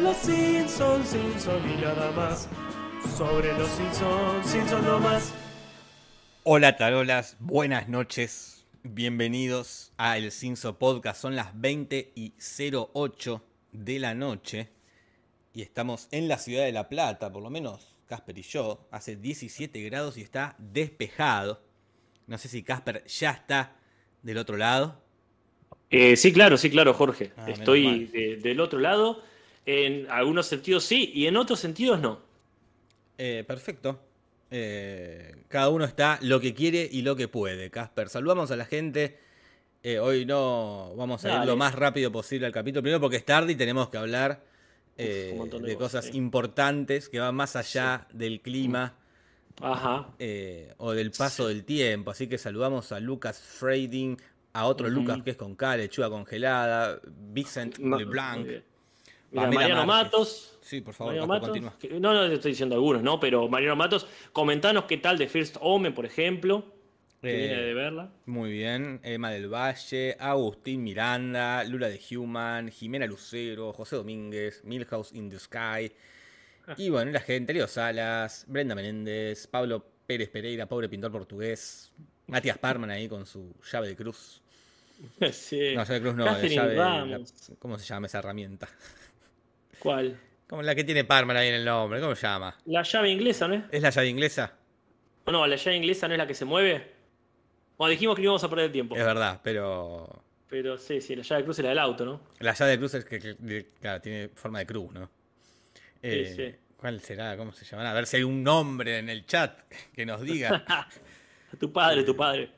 los Simpsons, y nada más. Sobre los Simpsons no más. Hola tarolas, buenas noches. Bienvenidos a El Simpson Podcast. Son las 20:08 de la noche y estamos en la ciudad de La Plata, por lo menos Casper y yo. Hace 17 grados y está despejado. No sé si Casper ya está del otro lado. Sí, claro, Jorge. Estoy del otro lado. En algunos sentidos sí y en otros sentidos no. Perfecto. Cada uno está lo que quiere y lo que puede, Casper. Saludamos a la gente. Hoy no vamos a ir lo más rápido posible al capítulo. Primero porque es tarde y tenemos que hablar de cosas importantes que van más allá del clima. Ajá. O del paso del tiempo. Así que saludamos a Lucas Freiding, a otro Lucas que es con K, lechuga congelada, Vicent LeBlanc, Mira, Mariano Matos. Sí, por favor, Mariano Casper, Matos. continúa. No te estoy diciendo algunos, ¿no? Pero Mariano Matos, comentanos qué tal de First Omen, por ejemplo. Que viene de verla. Muy bien. Emma del Valle, Agustín Miranda, Lula de Human, Jimena Lucero, José Domínguez, Milhouse in the Sky. Y bueno, la gente, Leo Salas, Brenda Menéndez, Pablo Pérez Pereira, pobre pintor portugués, Matías Parman ahí con su llave de cruz. Sí. No, llave de cruz no, de llave. ¿Cómo se llama esa herramienta? ¿Cuál? Como la que tiene Parman ahí en el nombre, ¿cómo se llama? La llave inglesa, ¿no es? ¿Es la llave inglesa? No, la llave inglesa no es la que se mueve. Bueno, dijimos que no íbamos a perder el tiempo. Es verdad, pero... Pero sí, la llave de cruz es la del auto, ¿no? La llave de cruz es que claro, tiene forma de cruz, ¿no? Sí. ¿Cuál será? ¿Cómo se llamará? A ver si hay un nombre en el chat que nos diga. Tu padre.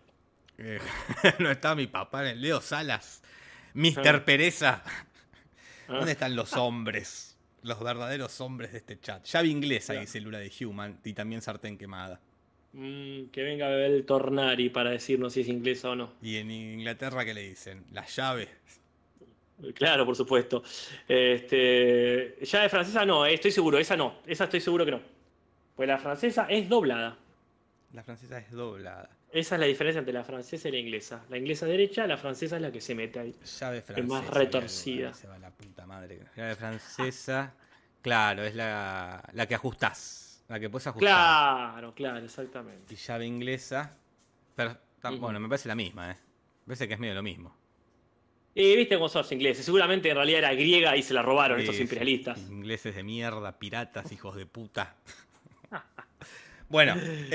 No está mi papá en el Leo Salas. Mr. Pereza. ¿Dónde están los hombres? Los verdaderos hombres de este chat. Llave inglesa, dice Lula de Human. Y también sartén quemada. Que venga a beber el Tornari para decirnos si es inglesa o no. ¿Y en Inglaterra qué le dicen? La llave. Claro, por supuesto. Llave francesa no, estoy seguro. Esa no. Esa estoy seguro que no. Pues la francesa es doblada. La francesa es doblada. Esa es la diferencia entre la francesa y la inglesa. La inglesa derecha, la francesa es la que se mete ahí. Llave francesa. Es más retorcida. Se va la puta madre. Llave francesa, claro, es la que ajustás. La que puedes ajustar. Claro, exactamente. Y llave inglesa. Pero, bueno, me parece la misma, Me parece que es medio lo mismo. Y viste cómo son los ingleses. Seguramente en realidad era griega y se la robaron estos imperialistas. Ingleses de mierda, piratas, hijos de puta. Bueno,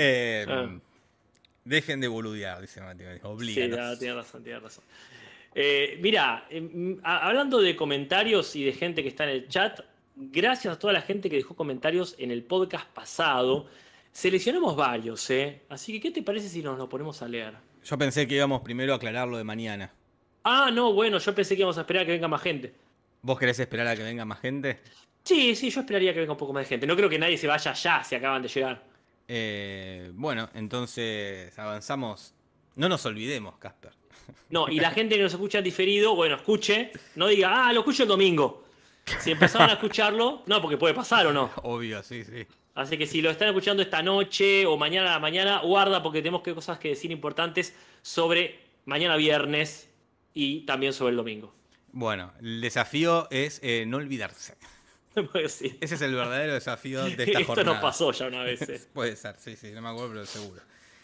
dejen de boludear, dice Matías. Oblíganos. Sí, tiene razón. Mira, hablando de comentarios y de gente que está en el chat, gracias a toda la gente que dejó comentarios en el podcast pasado. Seleccionamos varios, Así que, ¿qué te parece si nos lo ponemos a leer? Yo pensé que íbamos primero a aclarar lo de mañana. Ah, no, bueno, yo pensé que íbamos a esperar a que venga más gente. ¿Vos querés esperar a que venga más gente? Sí, yo esperaría que venga un poco más de gente. No creo que nadie se vaya ya si acaban de llegar. Bueno, entonces avanzamos. No nos olvidemos, Casper. No, y la gente que nos escucha en diferido, bueno, escuche, no diga, lo escucho el domingo. Si empezaron a escucharlo, no, porque puede pasar o no. Obvio, sí. Así que si lo están escuchando esta noche o mañana a la mañana, guarda porque tenemos cosas que decir importantes sobre mañana viernes y también sobre el domingo. Bueno, el desafío es no olvidarse. Sí. Ese es el verdadero desafío de esta jornada. Esto nos pasó ya una vez. Puede ser, sí, no me acuerdo, pero seguro.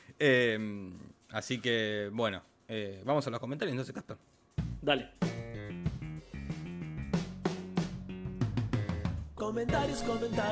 Así que, bueno, vamos a los comentarios entonces, Casper. Dale. Comentarios.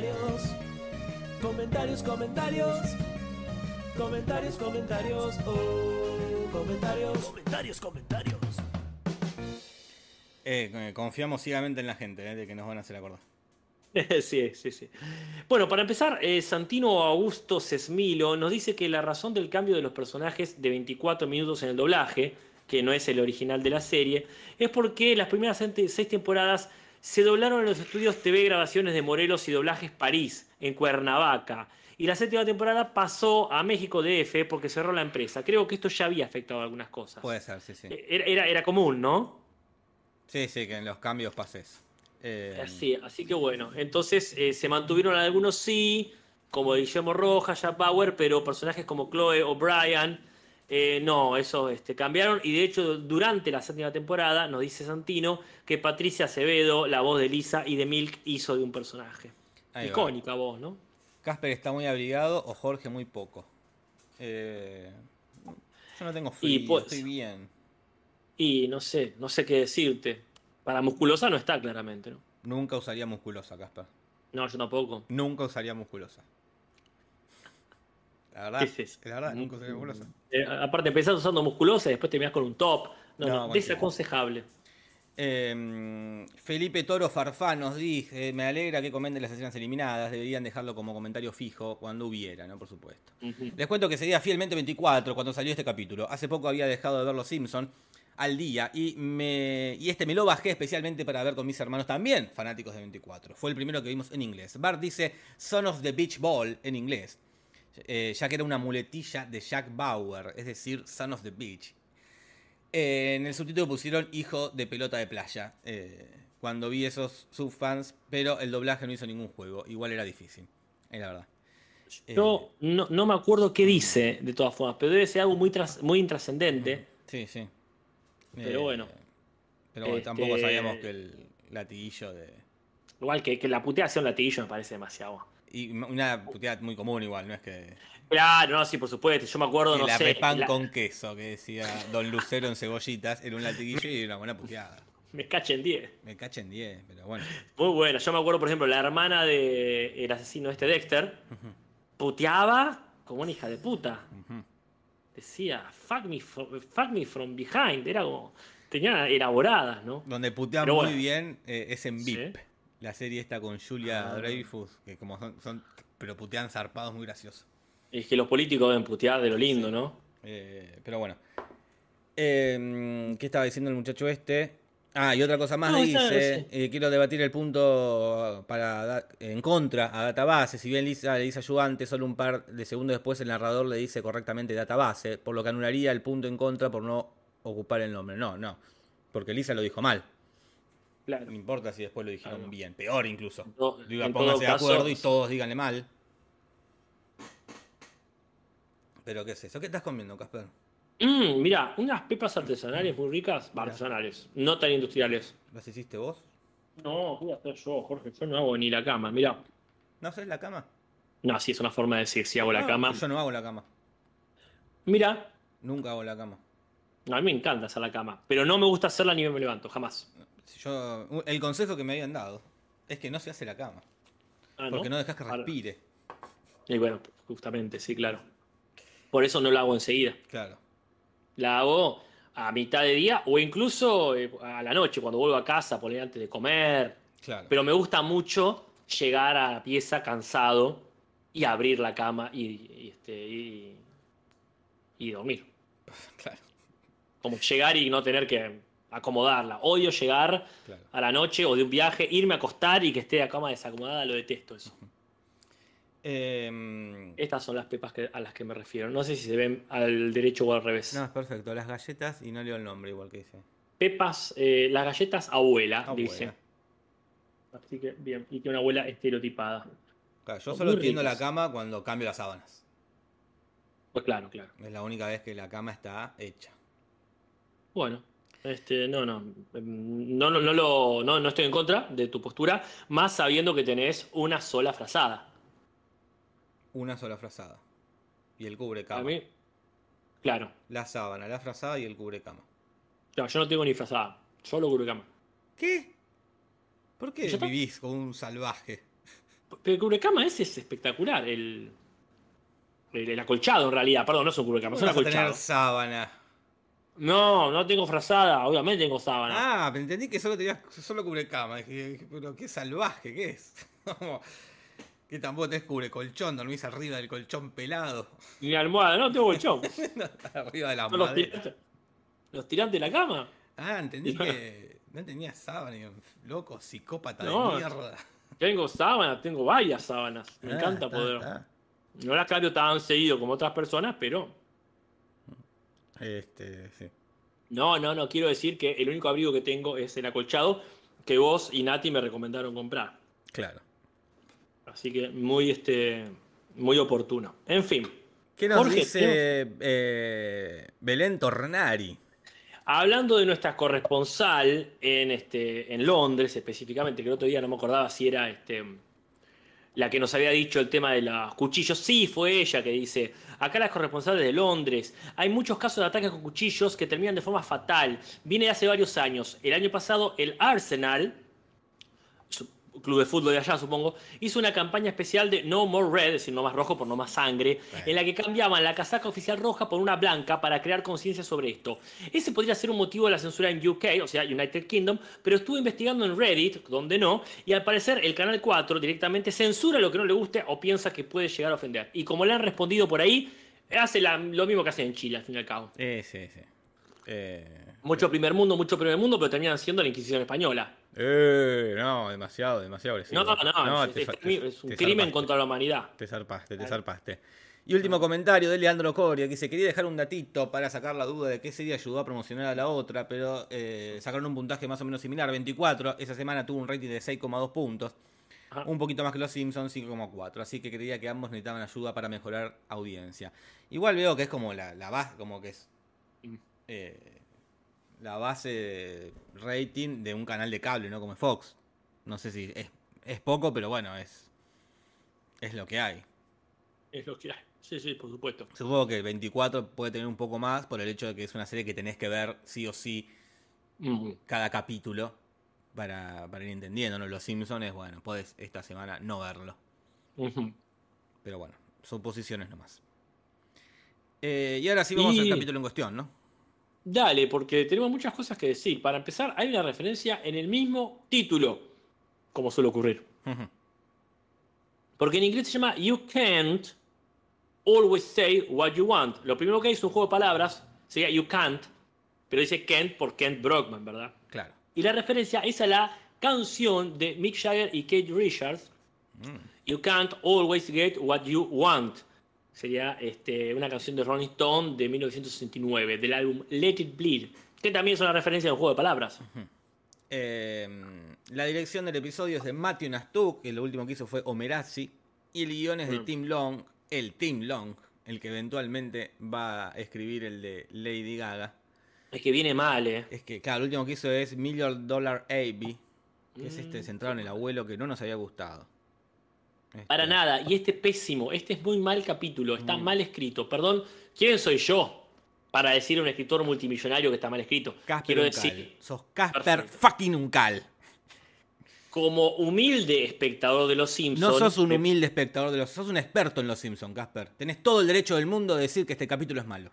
Confiamos ciegamente en la gente, de que nos van a hacer acordar. Sí. Bueno, para empezar, Santino Augusto Sesmilo nos dice que la razón del cambio de los personajes de 24 minutos en el doblaje, que no es el original de la serie, es porque las primeras 6 temporadas se doblaron en los estudios TV Grabaciones de Morelos y Doblajes París, en Cuernavaca. Y la 7ª temporada pasó a México DF porque cerró la empresa. Creo que esto ya había afectado algunas cosas. Puede ser, sí. Era común, ¿no? Sí, que en los cambios pases. Así que bueno. Entonces se mantuvieron algunos como Guillermo Rojas, Jack Bauer, pero personajes como Chloe O'Brien No, eso cambiaron. Y de hecho, durante la séptima temporada, nos dice Santino que Patricia Acevedo, la voz de Lisa y de Milk, hizo de un personaje. Ahí va. Icónica voz, ¿no? Casper está muy abrigado o Jorge muy poco. Yo no tengo Y frío, estoy pues, bien. y no sé qué decirte. Para musculosa no está claramente, ¿no? Nunca usaría musculosa, Casper. No, yo tampoco. Nunca usaría musculosa. La ¿Qué verdad, es eso? la verdad, nunca usaría musculosa. Aparte, empezás usando musculosa y después terminás con un top. No, No, no, cualquiera. desaconsejable. Felipe Toro Farfá nos dice, me alegra que comenten las escenas eliminadas, deberían dejarlo como comentario fijo cuando hubiera, ¿no? Por supuesto. Ujú. Les cuento que seguía fielmente 24 cuando salió este capítulo. Hace poco había dejado de ver Los Simpson al día y me lo bajé especialmente para ver con mis hermanos también, fanáticos de 24. Fue el primero que vimos en inglés. Bart dice Son of the Beach Ball en inglés, ya que era una muletilla de Jack Bauer, es decir, Son of the Beach. En el subtítulo pusieron Hijo de pelota de playa. Cuando vi esos subfans, pero el doblaje no hizo ningún juego. Igual era difícil, es la verdad. Yo no me acuerdo qué dice, de todas formas, pero debe ser algo muy intrascendente. Sí, sí. Pero bueno. Pero bueno, tampoco sabíamos que el latiguillo de... Igual que la puteada sea un latiguillo me parece demasiado. Y una puteada muy común igual, no es que... Claro, no, sí, por supuesto. Yo me acuerdo, Que no la sé. repan con queso, que decía Don Lucero en cebollitas, era un latiguillo y una buena puteada. Me cachen 10. Me cachen 10, pero bueno. Muy bueno. Yo me acuerdo, por ejemplo, la hermana del asesino Dexter, puteaba como una hija de puta. Decía, fuck me from behind. Era como. Tenía elaboradas, ¿no? Donde putean Pero muy bueno. bien es en Sí. VIP. La serie esta con Julia Dreyfus, que como pero putean zarpados muy graciosos. Es que los políticos deben putear de lo lindo, Sí. ¿no? Pero bueno. ¿Qué estaba diciendo el muchacho este? Ah, y otra cosa más No, dice, sí. quiero debatir el punto en contra a database. Si bien Lisa le dice ayudante, solo un par de segundos después el narrador le dice correctamente database, por lo que anularía el punto en contra por no ocupar el nombre. No, porque Lisa lo dijo mal. Claro. No importa si después lo dijeron Claro. bien, peor incluso. Digo, En pónganse todo de caso, acuerdo y todos díganle mal. Pero ¿qué es eso? ¿Qué estás comiendo, Casper? Mira, unas pepas artesanales muy ricas. Mirá. Artesanales, no tan industriales. ¿Las hiciste vos? No, voy a hacer yo, Jorge. Yo no hago ni la cama, mira. ¿No haces la cama? No, sí, es una forma de decir si hago la No, cama. yo no hago la cama. Mira, Nunca hago la cama. a mí me encanta hacer la cama, pero no me gusta hacerla ni me levanto, jamás. El consejo que me habían dado es que no se hace la cama. Ah, Porque no dejas que Ahora- respire. Y bueno, justamente, sí, claro. Por eso no la hago enseguida. Claro. La hago a mitad de día o incluso a la noche, cuando vuelvo a casa, por ahí antes de comer. Claro. Pero me gusta mucho llegar a la pieza cansado y abrir la cama y dormir. Claro. Como llegar y no tener que acomodarla. Odio llegar Claro. a la noche o de un viaje, irme a acostar y que esté la cama desacomodada, lo detesto eso. Estas son las pepas a las que me refiero. No sé si se ven al derecho o al revés. No, es perfecto. Las galletas y no leo el nombre igual que dice. Pepas, las galletas abuela, Abuela. dice. Así que bien, y que una abuela estereotipada. Claro, yo Son solo muy tiendo la ricas. cama cuando cambio las sábanas. Pues claro, claro. Es la única vez que la cama está hecha. Bueno, no estoy en contra de tu postura, más sabiendo que tenés una sola frazada. Una sola frazada. Y el cubre A cama. mí, claro. La sábana, la frazada y el cubre cama. Claro, yo no tengo ni frazada, solo cubrecama. ¿Qué? ¿Por qué ¿Ya está? vivís como un salvaje? Pero el cubrecama ese es espectacular, el acolchado en realidad, perdón, no es un cubrecama, es ¿Cómo un vas a tener acolchado. sábana? No tengo frazada, obviamente tengo sábana. Ah, pero entendí que solo tenías solo cubre cama. Dije, pero qué salvaje que es. Como que tampoco tenés cubre colchón, dormís arriba del colchón pelado. Ni almohada, no tengo colchón. Arriba de la Son los madera. tirantes, los tirantes de la cama. Ah, entendí que no tenías sábana, y loco, psicópata No. de mierda. Tengo sábanas, tengo varias sábanas. Me encanta está, poder. está. No las cambio tan seguido como otras personas, pero. Sí. No, quiero decir que el único abrigo que tengo es el acolchado que vos y Nati me recomendaron comprar. Claro. Así que muy oportuno. En fin, ¿Qué nos Jorge, dice Belén Tornari? hablando de nuestra corresponsal en Londres específicamente, que el otro día no me acordaba si era la que nos había dicho el tema de los cuchillos. Sí, fue ella que dice, acá las corresponsales de Londres, hay muchos casos de ataques con cuchillos que terminan de forma fatal. Viene de hace varios años. El año pasado el Arsenal, club de fútbol de allá supongo, hizo una campaña especial de No More Red, es decir, no más rojo por no más sangre, en la que cambiaban la casaca oficial roja por una blanca para crear conciencia sobre esto. Ese podría ser un motivo de la censura en UK, o sea, United Kingdom, pero estuve investigando en Reddit, donde no, y al parecer el Canal 4 directamente censura lo que no le guste o piensa que puede llegar a ofender. Y como le han respondido por ahí, hace lo mismo que hacen en Chile, al fin y al cabo. Sí. Mucho primer mundo, pero terminan siendo la Inquisición española. No, demasiado agresivo. No, es un crimen contra la humanidad. Te zarpaste. Y último comentario de Leandro Coria, que dice, quería dejar un datito para sacar la duda de qué serie ayudó a promocionar a la otra, pero sacaron un puntaje más o menos similar, 24. Esa semana tuvo un rating de 6,2 puntos. Ajá. Un poquito más que los Simpsons, 5,4. Así que creía que ambos necesitaban ayuda para mejorar audiencia. Igual veo que es como la base, como que es la base de rating de un canal de cable, ¿no? Como es Fox. No sé si es poco, pero bueno, es lo que hay. Es lo que hay. Sí, por supuesto. Supongo que 24 puede tener un poco más por el hecho de que es una serie que tenés que ver sí o sí cada capítulo para ir entendiendo, ¿no? Los Simpsons es, bueno, podés esta semana no verlo. Pero bueno, son posiciones nomás. Y ahora sí vamos al capítulo en cuestión, ¿no? Dale, porque tenemos muchas cosas que decir. Para empezar, hay una referencia en el mismo título, como suele ocurrir. Porque en inglés se llama You Can't Always Say What You Want. Lo primero que hay es un juego de palabras, sería You Can't, pero dice Kent por Kent Brockman, ¿verdad? Claro. Y la referencia es a la canción de Mick Jagger y Keith Richards, You Can't Always Get What You Want. Sería una canción de Rolling Stone de 1969, del álbum Let It Bleed, que también es una referencia a un juego de palabras. La dirección del episodio es de Matthew Nastuck, que lo último que hizo fue Omerazzi, y el guion es de Tim Long, el que eventualmente va a escribir el de Lady Gaga. Es que viene mal, Es que, claro, el último que hizo es $1 Million Abbey, que es centrado en el abuelo, que no nos había gustado. Para nada, y pésimo, es muy mal capítulo, está mal escrito. Perdón, ¿quién soy yo para decir a un escritor multimillonario que está mal escrito? Casper Quiero Uncal. decir, sos Casper fucking Uncal. Como humilde espectador de los Simpsons. No sos un humilde espectador de los... Sos un experto en los Simpsons, Casper. Tenés todo el derecho del mundo de decir que este capítulo es malo.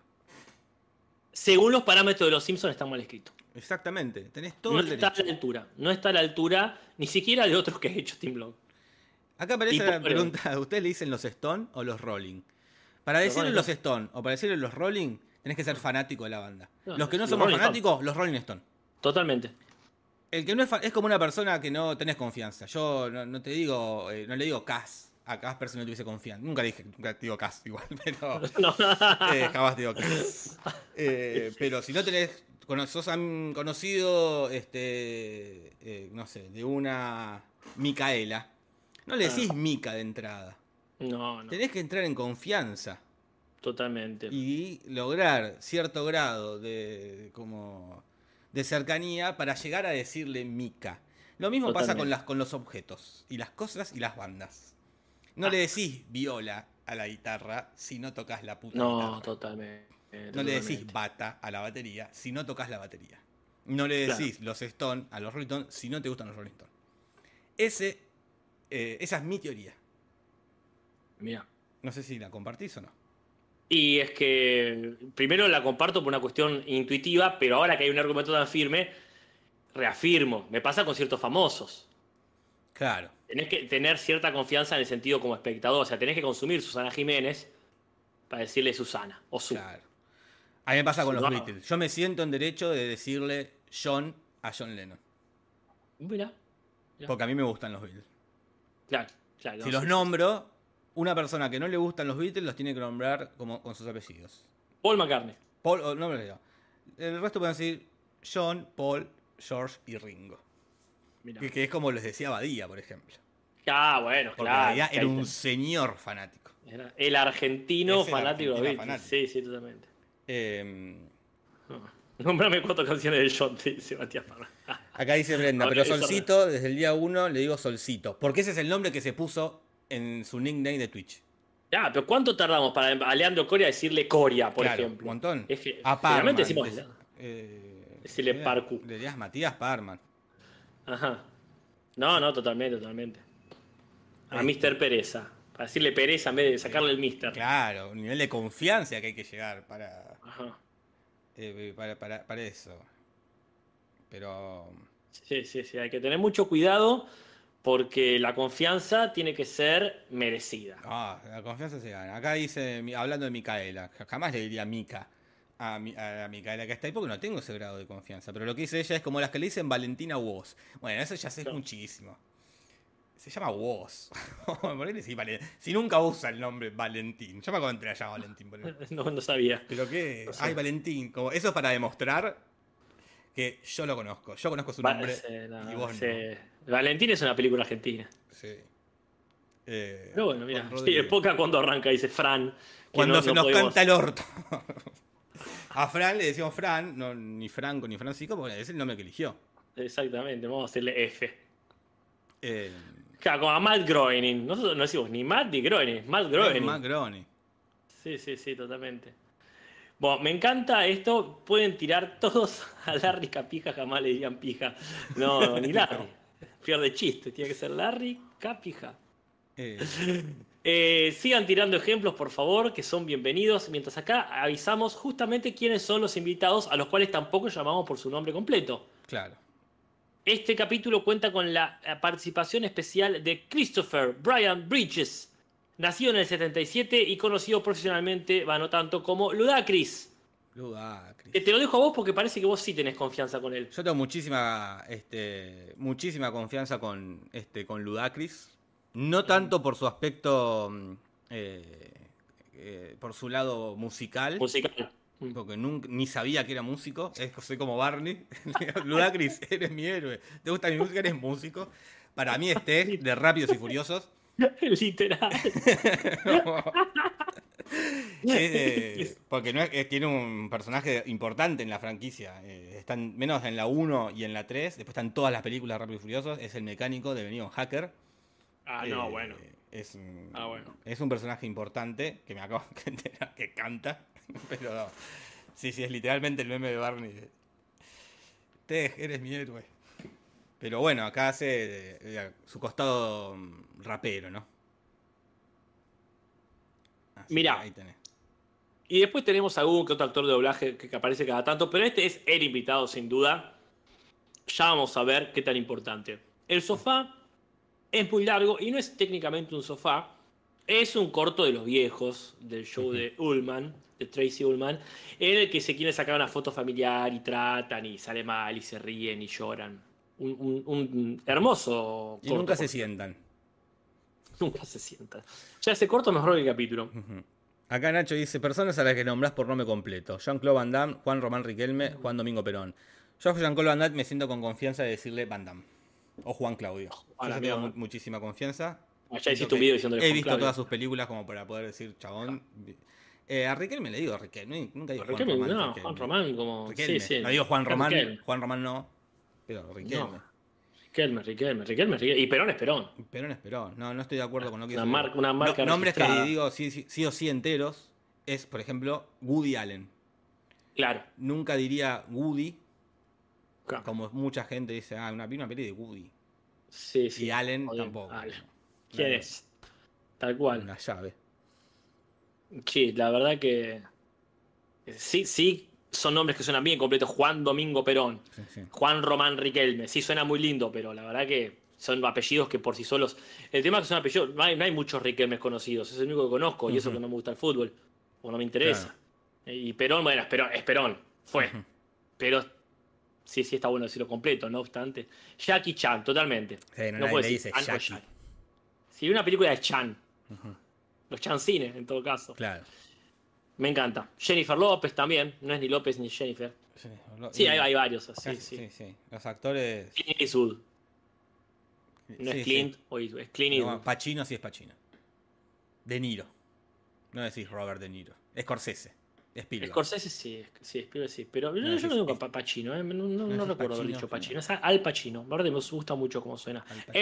Según los parámetros de los Simpsons está mal escrito. Exactamente, tenés todo el derecho. No está a la altura ni siquiera de otros que ha hecho Tim Long. Acá aparece la pregunta, ¿ustedes le dicen los Stone o los Rolling? Para decirle los Stone o para decirle los Rolling, tenés que ser fanático de la banda. Los que no somos fanáticos, los Rolling Stone. Totalmente. El que no es como una persona que no tenés confianza. Yo no te digo, no le digo Cass a Casper si no tuviese confianza. Nunca digo Cass igual, pero jamás digo Cass. Pero si no tenés, sos conocido, no sé, de una Micaela, no le decís Mica de entrada. No. Tenés que entrar en confianza. Totalmente. Y lograr cierto grado de cercanía para llegar a decirle Mica. Lo mismo pasa con los objetos y las cosas y las bandas. No le decís viola a la guitarra si no tocas la puta guitarra. No, totalmente. No le decís bata a la batería si no tocas la batería. No le decís los Stone a los Rolling Stones si no te gustan los Rolling Stones. Esa es mi teoría. Mira. No sé si la compartís o no. Y es que primero la comparto por una cuestión intuitiva, pero ahora que hay un argumento tan firme, reafirmo. Me pasa con ciertos famosos. Claro. Tenés que tener cierta confianza en el sentido como espectador. O sea, tenés que consumir Susana Jiménez para decirle Susana o Su. Claro. A mí me pasa con los Beatles. Yo me siento en derecho de decirle John a John Lennon. Mira. Porque a mí me gustan los Beatles. Claro. Si los nombro, una persona que no le gustan los Beatles los tiene que nombrar con sus apellidos. Paul McCartney. No me lo digo. El resto pueden decir John, Paul, George y Ringo. Que es como les decía Badía, por ejemplo. Ah, bueno, Porque claro. en realidad era un señor fanático. Era el argentino Es el fanático de los argentino Beatles. fanático. Sí, sí, totalmente. Eh, Nómbrame 4 canciones del John, dice Matías Parra. Acá dice Brenda, A ver, pero eso Solcito, desde el día 1 le digo Solcito. Porque ese es el nombre que se puso en su nickname de Twitch. Ah, pero ¿cuánto tardamos para a Leandro Coria decirle Coria, por Claro, ejemplo? un montón. Es que A generalmente Parman. decimos decirle Parcu. Le dirías Matías Parman. Ajá. No, totalmente. A Mr. Pereza. Para decirle Pereza en vez de sacarle el Mr. Claro, un nivel de confianza que hay que llegar Ajá. para eso. Pero... Sí, hay que tener mucho cuidado porque la confianza tiene que ser merecida. la confianza se gana. Acá dice, hablando de Micaela, jamás le diría Mica a la Micaela que está ahí porque no tengo ese grado de confianza. Pero lo que dice ella es como las que le dicen Valentina Woz. Bueno, eso ya sé muchísimo. Se llama Woz. Si nunca usa el nombre Valentín. Yo me acuerdo que allá Valentín. No sabía. ¿Pero qué? No sé. Ay, Valentín. Como, eso es para demostrar que yo lo conozco. Yo conozco su nombre y vos no. Valentín es una película argentina. Sí. Pero bueno, mira. Con Sí, Rodrigo. es poca cuando arranca, dice Fran. Cuando se nos podemos- canta el orto. A Fran le decimos Fran, no, ni Franco ni Francisco, porque es el nombre que eligió. Exactamente, vamos a hacerle F. Eh, Claro, como a Matt Groening. Nosotros no decimos ni Matt ni Groening, Matt Groening. Macroni. Sí, totalmente. Bueno, me encanta esto. Pueden tirar todos a Larry Capija, jamás le dirían pija. No, ni Larry. Pierde chiste, tiene que ser Larry Capija. Sigan tirando ejemplos, por favor, que son bienvenidos. Mientras acá avisamos justamente quiénes son los invitados, a los cuales tampoco llamamos por su nombre completo. Claro. Este capítulo cuenta con la participación especial de Christopher Brian Bridges, nacido en el 77 y conocido profesionalmente, no tanto, como Ludacris. Ludacris. Te lo dejo a vos porque parece que vos sí tenés confianza con él. Yo tengo muchísima confianza con Ludacris. No tanto por su aspecto, por su lado musical. Musical. Porque ni sabía que era músico. Soy como Barney. Ludacris, eres mi héroe. ¿Te gusta mi música? Eres músico. Para mí de Rápidos y Furiosos. Literal. Porque tiene un personaje importante en la franquicia. Están menos en la 1 y en la 3. Después están todas las películas de Rápidos y Furiosos. Es el mecánico de Venido Hacker. Bueno. Es Bueno. un personaje importante que me acabo de enterar que canta. Pero no. Sí, es literalmente el meme de Barney. Tej, eres mi héroe. Pero bueno, acá hace su costado rapero, ¿no? Así Mirá. ahí tenés. Y después tenemos algún que otro actor de doblaje que aparece cada tanto, pero este es el invitado sin duda. Ya vamos a ver qué tan importante. El sofá es muy largo y no es técnicamente un sofá. Es un corto de los viejos, del show de Ullman, de Tracy Ullman, en el que se quiere sacar una foto familiar y tratan y sale mal y se ríen y lloran. Un hermoso Y corto, nunca por se cierto. sientan. Nunca se sientan. Ya ese corto mejor que el capítulo. Acá Nacho dice, personas a las que nombrás por nombre completo. Jean-Claude Van Damme, Juan Román Riquelme, Juan Domingo Perón. Yo a Jean-Claude Van Damme me siento con confianza de decirle Van Damme. O Juan Claudio. A la Yo tengo mierda. muchísima confianza. Ya hiciste un video diciéndole He Juan visto Claudio. todas sus películas como para poder decir chabón. A Riquelme le digo Riquelme. Nunca digo Juan Riquelme, Román. no, Riquelme. Juan Román como... Riquelme. Sí. No digo Juan Román. Riquelme. Juan Román no. Pero Riquelme. Riquelme. Y Perón es Perón. Perón es Perón. No estoy de acuerdo con lo que Una dice. marca Nombres que registrada. digo sí o sí enteros es, por ejemplo, Woody Allen. Claro. Nunca diría Woody, Claro. como mucha gente dice, una peli de Woody. Sí. Y Allen Oye, tampoco. Allen. ¿Quién es? Tal cual. Una llave. Sí, la verdad que... Sí, son nombres que suenan bien completos. Juan Domingo Perón. Sí. Juan Román Riquelme. Sí, suena muy lindo, pero la verdad que son apellidos que por sí solos... El tema es que son apellidos... No hay muchos Riquelmes conocidos. Es el único que conozco. Y eso que no me gusta el fútbol. O no me interesa. Y Perón, bueno, es Perón. Fue. Pero sí está bueno decirlo completo, no obstante. Jackie Chan, totalmente. Sí, No nadie puedo le decir dice Chan o Jackie. Chan. Si una película de Chan. Los Chancines, en todo caso. Claro. Me encanta. Jennifer López también. No es ni López ni Jennifer. Sí, hay varios así, sí. Sí. Los actores. Clint Eastwood. No Sí, es Clint sí. o Eastwood, es Clint Eastwood. No, Pacino sí es Pacino. De Niro. No decís Robert De Niro. Scorsese. Spielberg. Scorsese sí, Spielberg sí. Pero No, yo no decís- digo Pacino, no, no no decís recuerdo haber Pacino, dicho ¿cómo? Pacino. Es Al Pacino. La verdad me gusta mucho cómo suena. Al Pacino.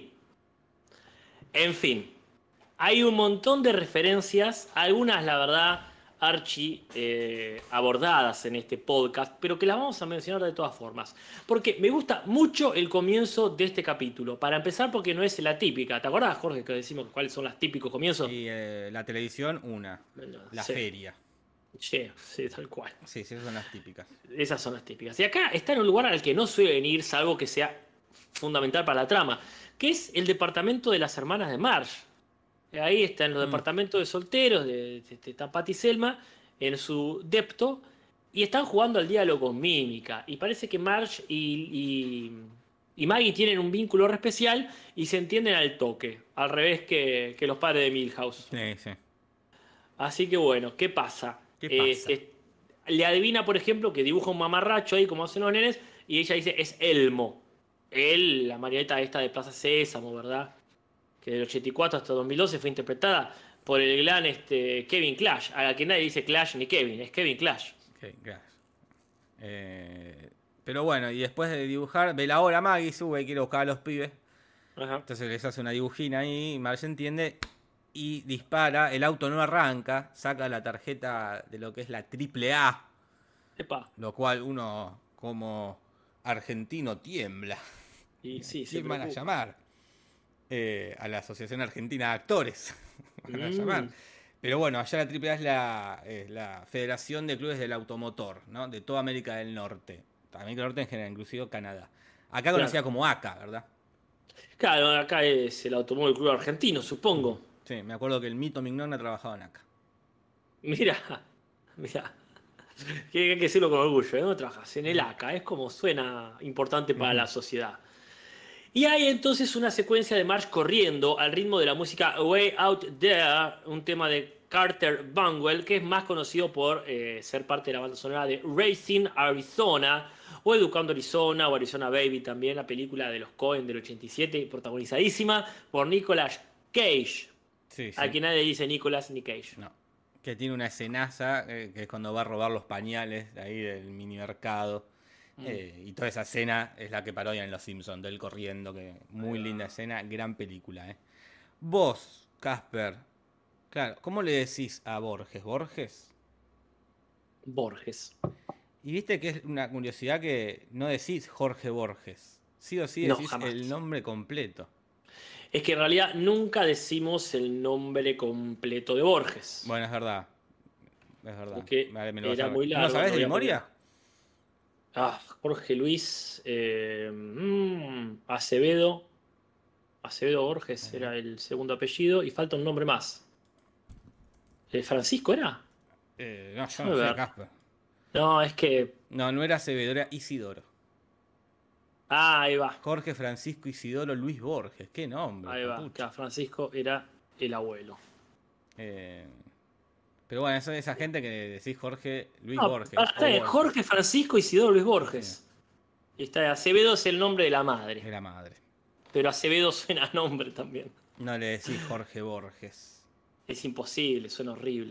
En fin. Hay un montón de referencias, algunas, la verdad, archi abordadas en este podcast, pero que las vamos a mencionar de todas formas. Porque me gusta mucho el comienzo de este capítulo. Para empezar, porque no es la típica. ¿Te acordás, Jorge, que decimos cuáles son los típicos comienzos? Y la televisión, una. Bueno, La sí. feria. Sí, sí, tal cual. Sí, sí, esas son las típicas. Esas son las típicas. Y acá está en un lugar al que no suelen ir, salvo que sea fundamental para la trama, que es el departamento de las hermanas de Marge. Ahí está en los departamentos de solteros, está Patty y Selma, en su depto, y están jugando al diálogo con mímica. Y parece que Marge y Maggie tienen un vínculo re especial y se entienden al toque, al revés que los padres de Milhouse. Sí, sí. Así que bueno, ¿qué pasa? ¿Qué pasa? Le adivina, por ejemplo, que dibuja un mamarracho ahí, como hacen los nenes, y ella dice, es Elmo. La marioneta esta de Plaza Sésamo, ¿verdad? Que del 84 hasta 2012 fue interpretada por el gran Kevin Clash, a la que nadie dice Clash ni Kevin, es Kevin Clash. Ok, gracias. Pero bueno, y después de dibujar, ve la hora Maggie, sube y quiere buscar a los pibes. Ajá. Entonces les hace una dibujina ahí, Marge entiende y dispara. El auto no arranca, saca la tarjeta de lo que es la AAA, Epa. lo cual uno como argentino tiembla. Y sí, se ¿Quién van a preocupa. llamar? A la Asociación Argentina de Actores van a llamar. Pero bueno, allá la AAA es la Federación de Clubes del Automotor, ¿no? De toda América del Norte. América del Norte en general, inclusive Canadá. Acá conocida como ACA, ¿verdad? Claro, acá es el Automóvil Club Argentino, supongo. Sí, me acuerdo que el Mito Mignona trabajaba en ACA. Mira, mira. Que hay que decirlo con orgullo, ¿eh? ¿Dónde trabajas? En el ACA, es como suena importante para la sociedad. Y hay entonces una secuencia de Marge corriendo al ritmo de la música Way Out There, un tema de Carter Burwell, que es más conocido por ser parte de la banda sonora de Racing Arizona, o Educando Arizona, o Arizona Baby también, la película de los Coen del 87, protagonizadísima por Nicolas Cage. Sí, sí. A quien nadie dice Nicolas ni Cage. No. Que tiene una escenaza, que es cuando va a robar los pañales de ahí del mini mercado. Y toda esa escena es la que parodian en Los Simpsons, de él corriendo, que muy linda escena, gran película. Vos, Casper, claro, ¿cómo le decís a Borges? ¿Borges? Borges. Y viste que es una curiosidad que no decís Jorge Borges. Sí o sí No, decís jamás. el nombre completo. Es que en realidad nunca decimos el nombre completo de Borges. Bueno, es verdad. Es verdad. Porque Vale, me lo vas era a- muy ¿No largo, lo sabés no de voy a memoria? Jorge Luis Acevedo. Acevedo Borges era el segundo apellido y falta un nombre más. ¿Francisco era? No, yo Déjame no sé, ver. Casper. No, es que. No, no era Acevedo, era Isidoro. Ahí va. Jorge Francisco Isidoro Luis Borges. Qué nombre. Ahí va. papucho. Claro, Francisco era el abuelo. Pero bueno, eso es esa gente que decís Jorge Luis No, Borges. está o bien, Borges. Jorge Francisco Isidoro Luis Borges. Y está, Acevedo es el nombre de la madre. Era madre. Pero Acevedo suena a nombre también. No le decís Jorge Borges. Es imposible, suena horrible.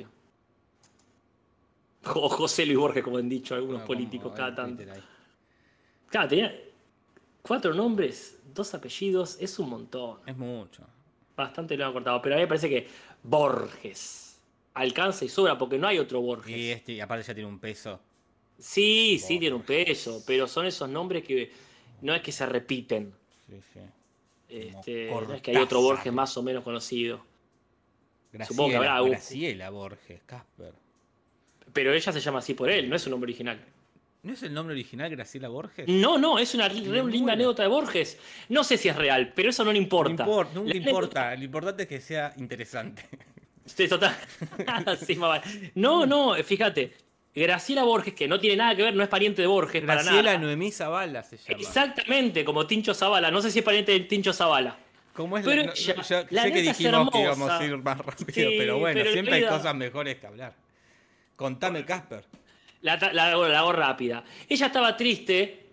O José Luis Borges, como han dicho algunos No, políticos como cada en tanto. Twitter ahí. Claro, tenía 4 nombres, 2 apellidos, es un montón. Es mucho. Bastante lo han cortado, pero a mí me parece que Borges alcanza y sobra porque no hay otro Borges. Y aparte ya tiene un peso. Sí, sí, tiene un Borges. peso, pero son esos nombres que no es que se repiten. Sí, sí. No es que hay otro Borges más o menos conocido. Supongo que habrá algún- Graciela Borges, Casper. Pero ella se llama así por él, no es un nombre original. ¿No es el nombre original Graciela Borges? No, no, es una linda muero. anécdota de Borges. No sé si es real, pero eso no le importa. Nunca La importa. Lo importante es que sea interesante. Sí, total. Sí, más vale. No, fíjate. Graciela Borges, que no tiene nada que ver, no es pariente de Borges para Graciela nada. Noemí Zavala se llama. Exactamente, como Tincho Zavala. No sé si es pariente de Tincho Zavala. ¿Cómo es Pero yo ella- sé la que neta es dijimos que hermosa. íbamos a ir más rápido, Sí, pero bueno, pero en siempre hay realidad- cosas mejores que hablar. Contame, Casper. La hago rápida. Ella estaba triste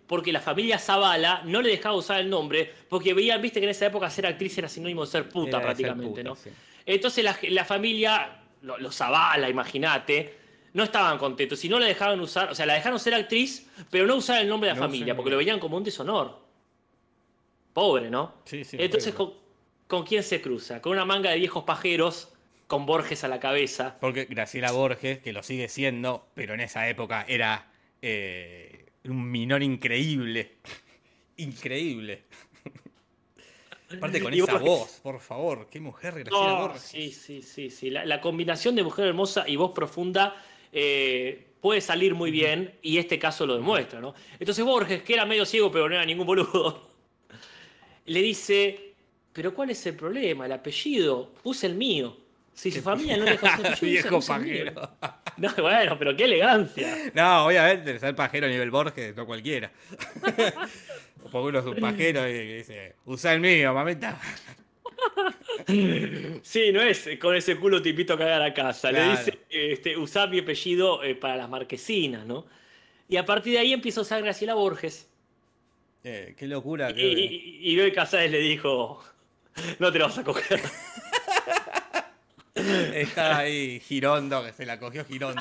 porque la familia Zavala no le dejaba usar el nombre, porque veían, viste que en esa época ser actriz era sinónimo de ser puta Era de prácticamente, ser puta, ¿no? sí. Entonces la familia, los Zavala, imagínate, no estaban contentos. Si no la dejaban usar, o sea, la dejaron ser actriz, pero no usar el nombre de la No familia, usen- porque lo veían como un deshonor. Pobre, ¿no? Sí, sí, Entonces, horrible. ¿con quién se cruza? Con una manga de viejos pajeros, con Borges a la cabeza. Porque Graciela Borges, que lo sigue siendo, pero en esa época era un minor increíble. Increíble. Aparte con Y esa Borges- voz, por favor, qué mujer Graciela Oh, Borges. sí, sí, sí, sí. La combinación de mujer hermosa y voz profunda puede salir muy bien, y este caso lo demuestra, ¿no? Entonces Borges, que era medio ciego, pero no era ningún boludo, le dice, pero ¿cuál es el problema? El apellido, use el mío. Si su familia no le deja usar el apellido, Viejo use el mío. pajero. No, bueno, pero qué elegancia. No, obviamente, ser pajero a nivel Borges, no cualquiera. Porque uno es un pajero y dice, usa el mío, mamita. Sí, no es con ese culo tipito que haga la casa. Le Claro. dice, usar mi apellido para las marquesinas, ¿no? Y a partir de ahí empieza a usar Graciela Borges. Qué locura. Y Bel Casares le dijo, no te lo vas a coger. Está ahí Girondo, que se la cogió Girondo.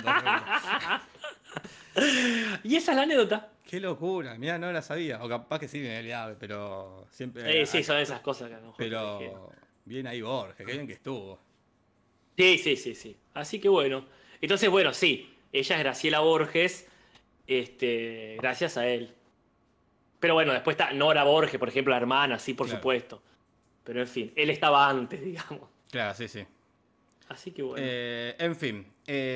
Y esa es la anécdota. Qué locura, mira, no la sabía. O capaz que sí me olvidaba, pero siempre. Sí, son esas cosas que a lo mejor te dijeron. Pero bien ahí Borges, qué bien que estuvo. Sí, sí, sí, sí. Así que bueno. Entonces, bueno, sí. Ella es Graciela Borges. Gracias a él. Pero bueno, después está Nora Borges, por ejemplo, la hermana, sí, por Claro. supuesto. Pero en fin, él estaba antes, digamos. Claro, sí, sí. Así que bueno. En fin.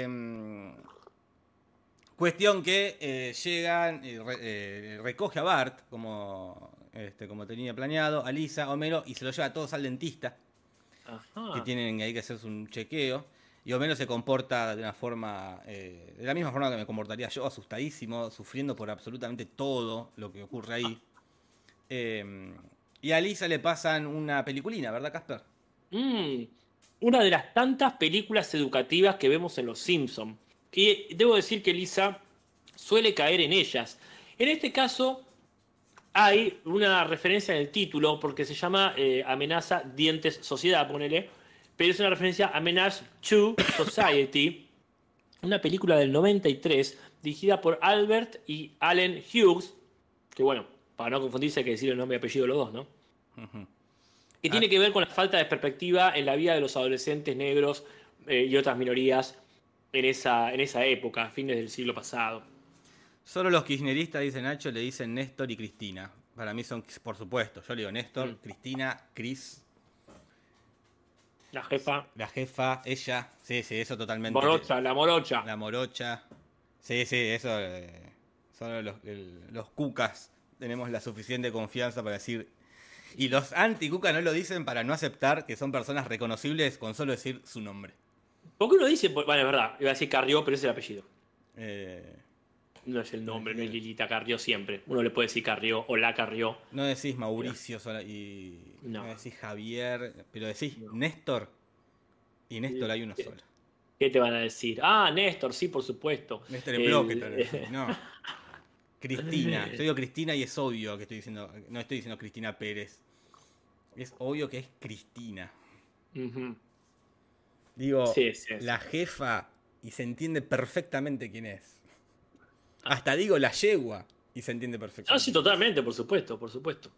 Cuestión que llegan, recoge a Bart, como tenía planeado, a Lisa, a Homero, y se lo lleva a todos al dentista, Ajá. que tienen ahí que hacerse un chequeo. Y Homero se comporta de una forma, de la misma forma que me comportaría yo, asustadísimo, sufriendo por absolutamente todo lo que ocurre ahí. Y a Lisa le pasan una peliculina, ¿verdad, Casper? Una de las tantas películas educativas que vemos en Los Simpson. Y debo decir que Lisa suele caer en ellas. En este caso hay una referencia en el título, porque se llama Amenaza Dientes Sociedad, ponele. Pero es una referencia a Menace to Society, una película del 93 dirigida por Albert y Allen Hughes, que bueno, para no confundirse hay que decir el nombre y apellido de los dos, ¿no? Que tiene que ver con la falta de perspectiva en la vida de los adolescentes negros y otras minorías en esa época, a fines del siglo pasado. Solo los kirchneristas, dice Nacho, le dicen Néstor y Cristina. Para mí son, por supuesto, yo le digo Néstor, Cristina, Cris, La jefa, la jefa, ella. Sí, sí, eso totalmente. Morocha, la morocha. La morocha. Sí, sí, eso. Solo los cucas tenemos la suficiente confianza para decir. Y los anti-cucas no lo dicen para no aceptar que son personas reconocibles con solo decir su nombre. ¿Por qué uno dice? Bueno, es verdad, iba a decir Carrió, pero es el apellido. Eh, No es el nombre, no es Lilita Carrió siempre. Uno le puede decir Carrió o la Carrió. no decís Mauricio y No. no decís Javier, pero decís Néstor. Y Néstor hay uno solo. ¿Qué te van a decir? Ah, Néstor, sí, por supuesto. Néstor en bloque, tal vez. No. Cristina. Yo digo Cristina y es obvio que estoy diciendo. No estoy diciendo Cristina Pérez. Es obvio que es Cristina. Ujú. Digo, Sí, sí, sí. la jefa y se entiende perfectamente quién es. Hasta digo la yegua y se entiende perfectamente. Ah, sí, totalmente, por supuesto, por supuesto.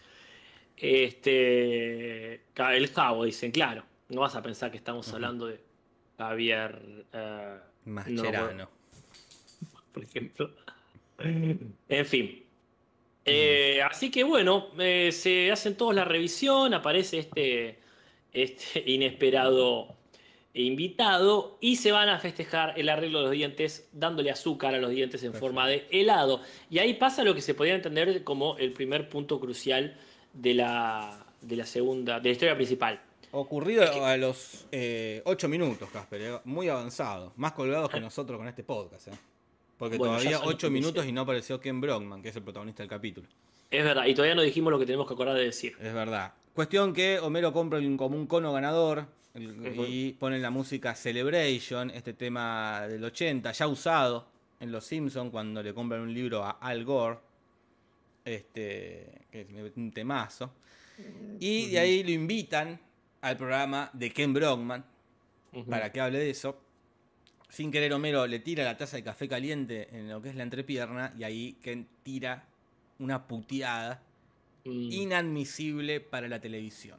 El Javo, dicen, claro. No vas a pensar que estamos hablando de Javier Mascherano. por ejemplo. En fin. Así que bueno, se hacen todos la revisión, aparece este inesperado invitado y se van a festejar el arreglo de los dientes dándole azúcar a los dientes en forma de helado. Y ahí pasa lo que se podría entender como el primer punto crucial de la historia principal. Ocurrido a los 8 minutos, Casper. Muy avanzado. Más colgados que nosotros con este podcast. Porque Bueno, ya todavía son los 8 minutos 15. y no apareció Ken Brockman, que es el protagonista del capítulo. Es verdad, y todavía no dijimos lo que tenemos que acordar de decir. Es verdad. Cuestión que Homero compra como un cono ganador y pone la música Celebration, este tema del 80, ya usado en Los Simpsons cuando le compran un libro a Al Gore. que es un temazo. Y de ahí lo invitan al programa de Ken Brockman para que hable de eso. Sin querer, Homero le tira la taza de café caliente en lo que es la entrepierna y ahí Ken tira una puteada inadmisible para la televisión.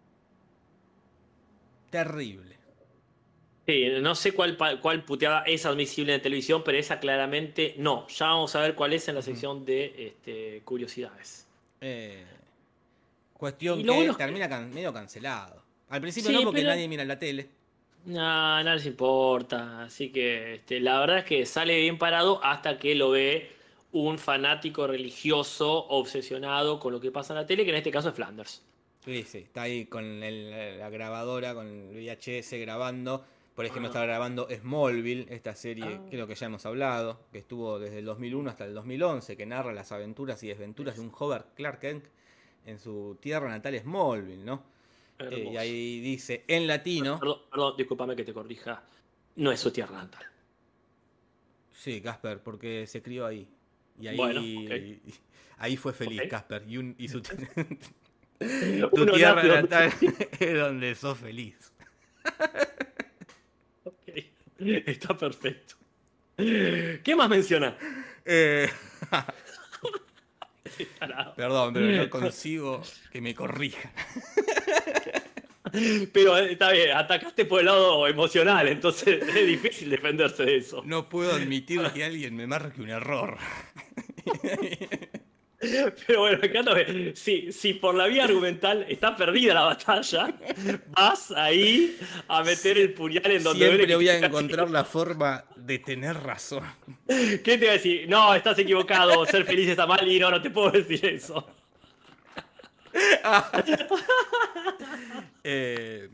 Terrible. Sí, no sé cuál puteada es admisible en televisión, pero esa claramente no. Ya vamos a ver cuál es en la sección de curiosidades. Cuestión Y lo que bueno es que- termina medio cancelado. Al principio Sí, no, porque pero nadie mira la tele. nada les importa. Así que la verdad es que sale bien parado hasta que lo ve un fanático religioso obsesionado con lo que pasa en la tele, que en este caso es Flanders. Sí, sí, está ahí con la grabadora, con el VHS grabando. Por ejemplo, Ajá. estaba grabando Smallville, esta serie, Ah. creo que ya hemos hablado, que estuvo desde el 2001 hasta el 2011, que narra las aventuras y desventuras de un joven Clark Kent en su tierra natal Smallville, ¿no? Y Hermoso. ahí dice, en latino, Perdón, discúlpame que te corrija. No es su tierra natal. sí, Casper, porque se crió ahí. Y Bueno, ok. ahí fue feliz, Ok. Casper. Y su, tu Uno tierra nace donde natal es donde sos feliz. Ok. Está perfecto. ¿Qué más menciona? Eh, Qué tarado. Perdón, pero no consigo que me corrijan. Pero está bien, atacaste por el lado emocional, entonces es difícil defenderse de eso. No puedo admitir que alguien me marque un error. Pero bueno, acá no, si por la vía argumental está perdida la batalla, vas ahí a meter el puñal en donde duele Siempre que voy a te- encontrar la forma de tener razón. ¿Qué te iba a decir? No, estás equivocado, ser feliz está mal y no te puedo decir eso. Eh,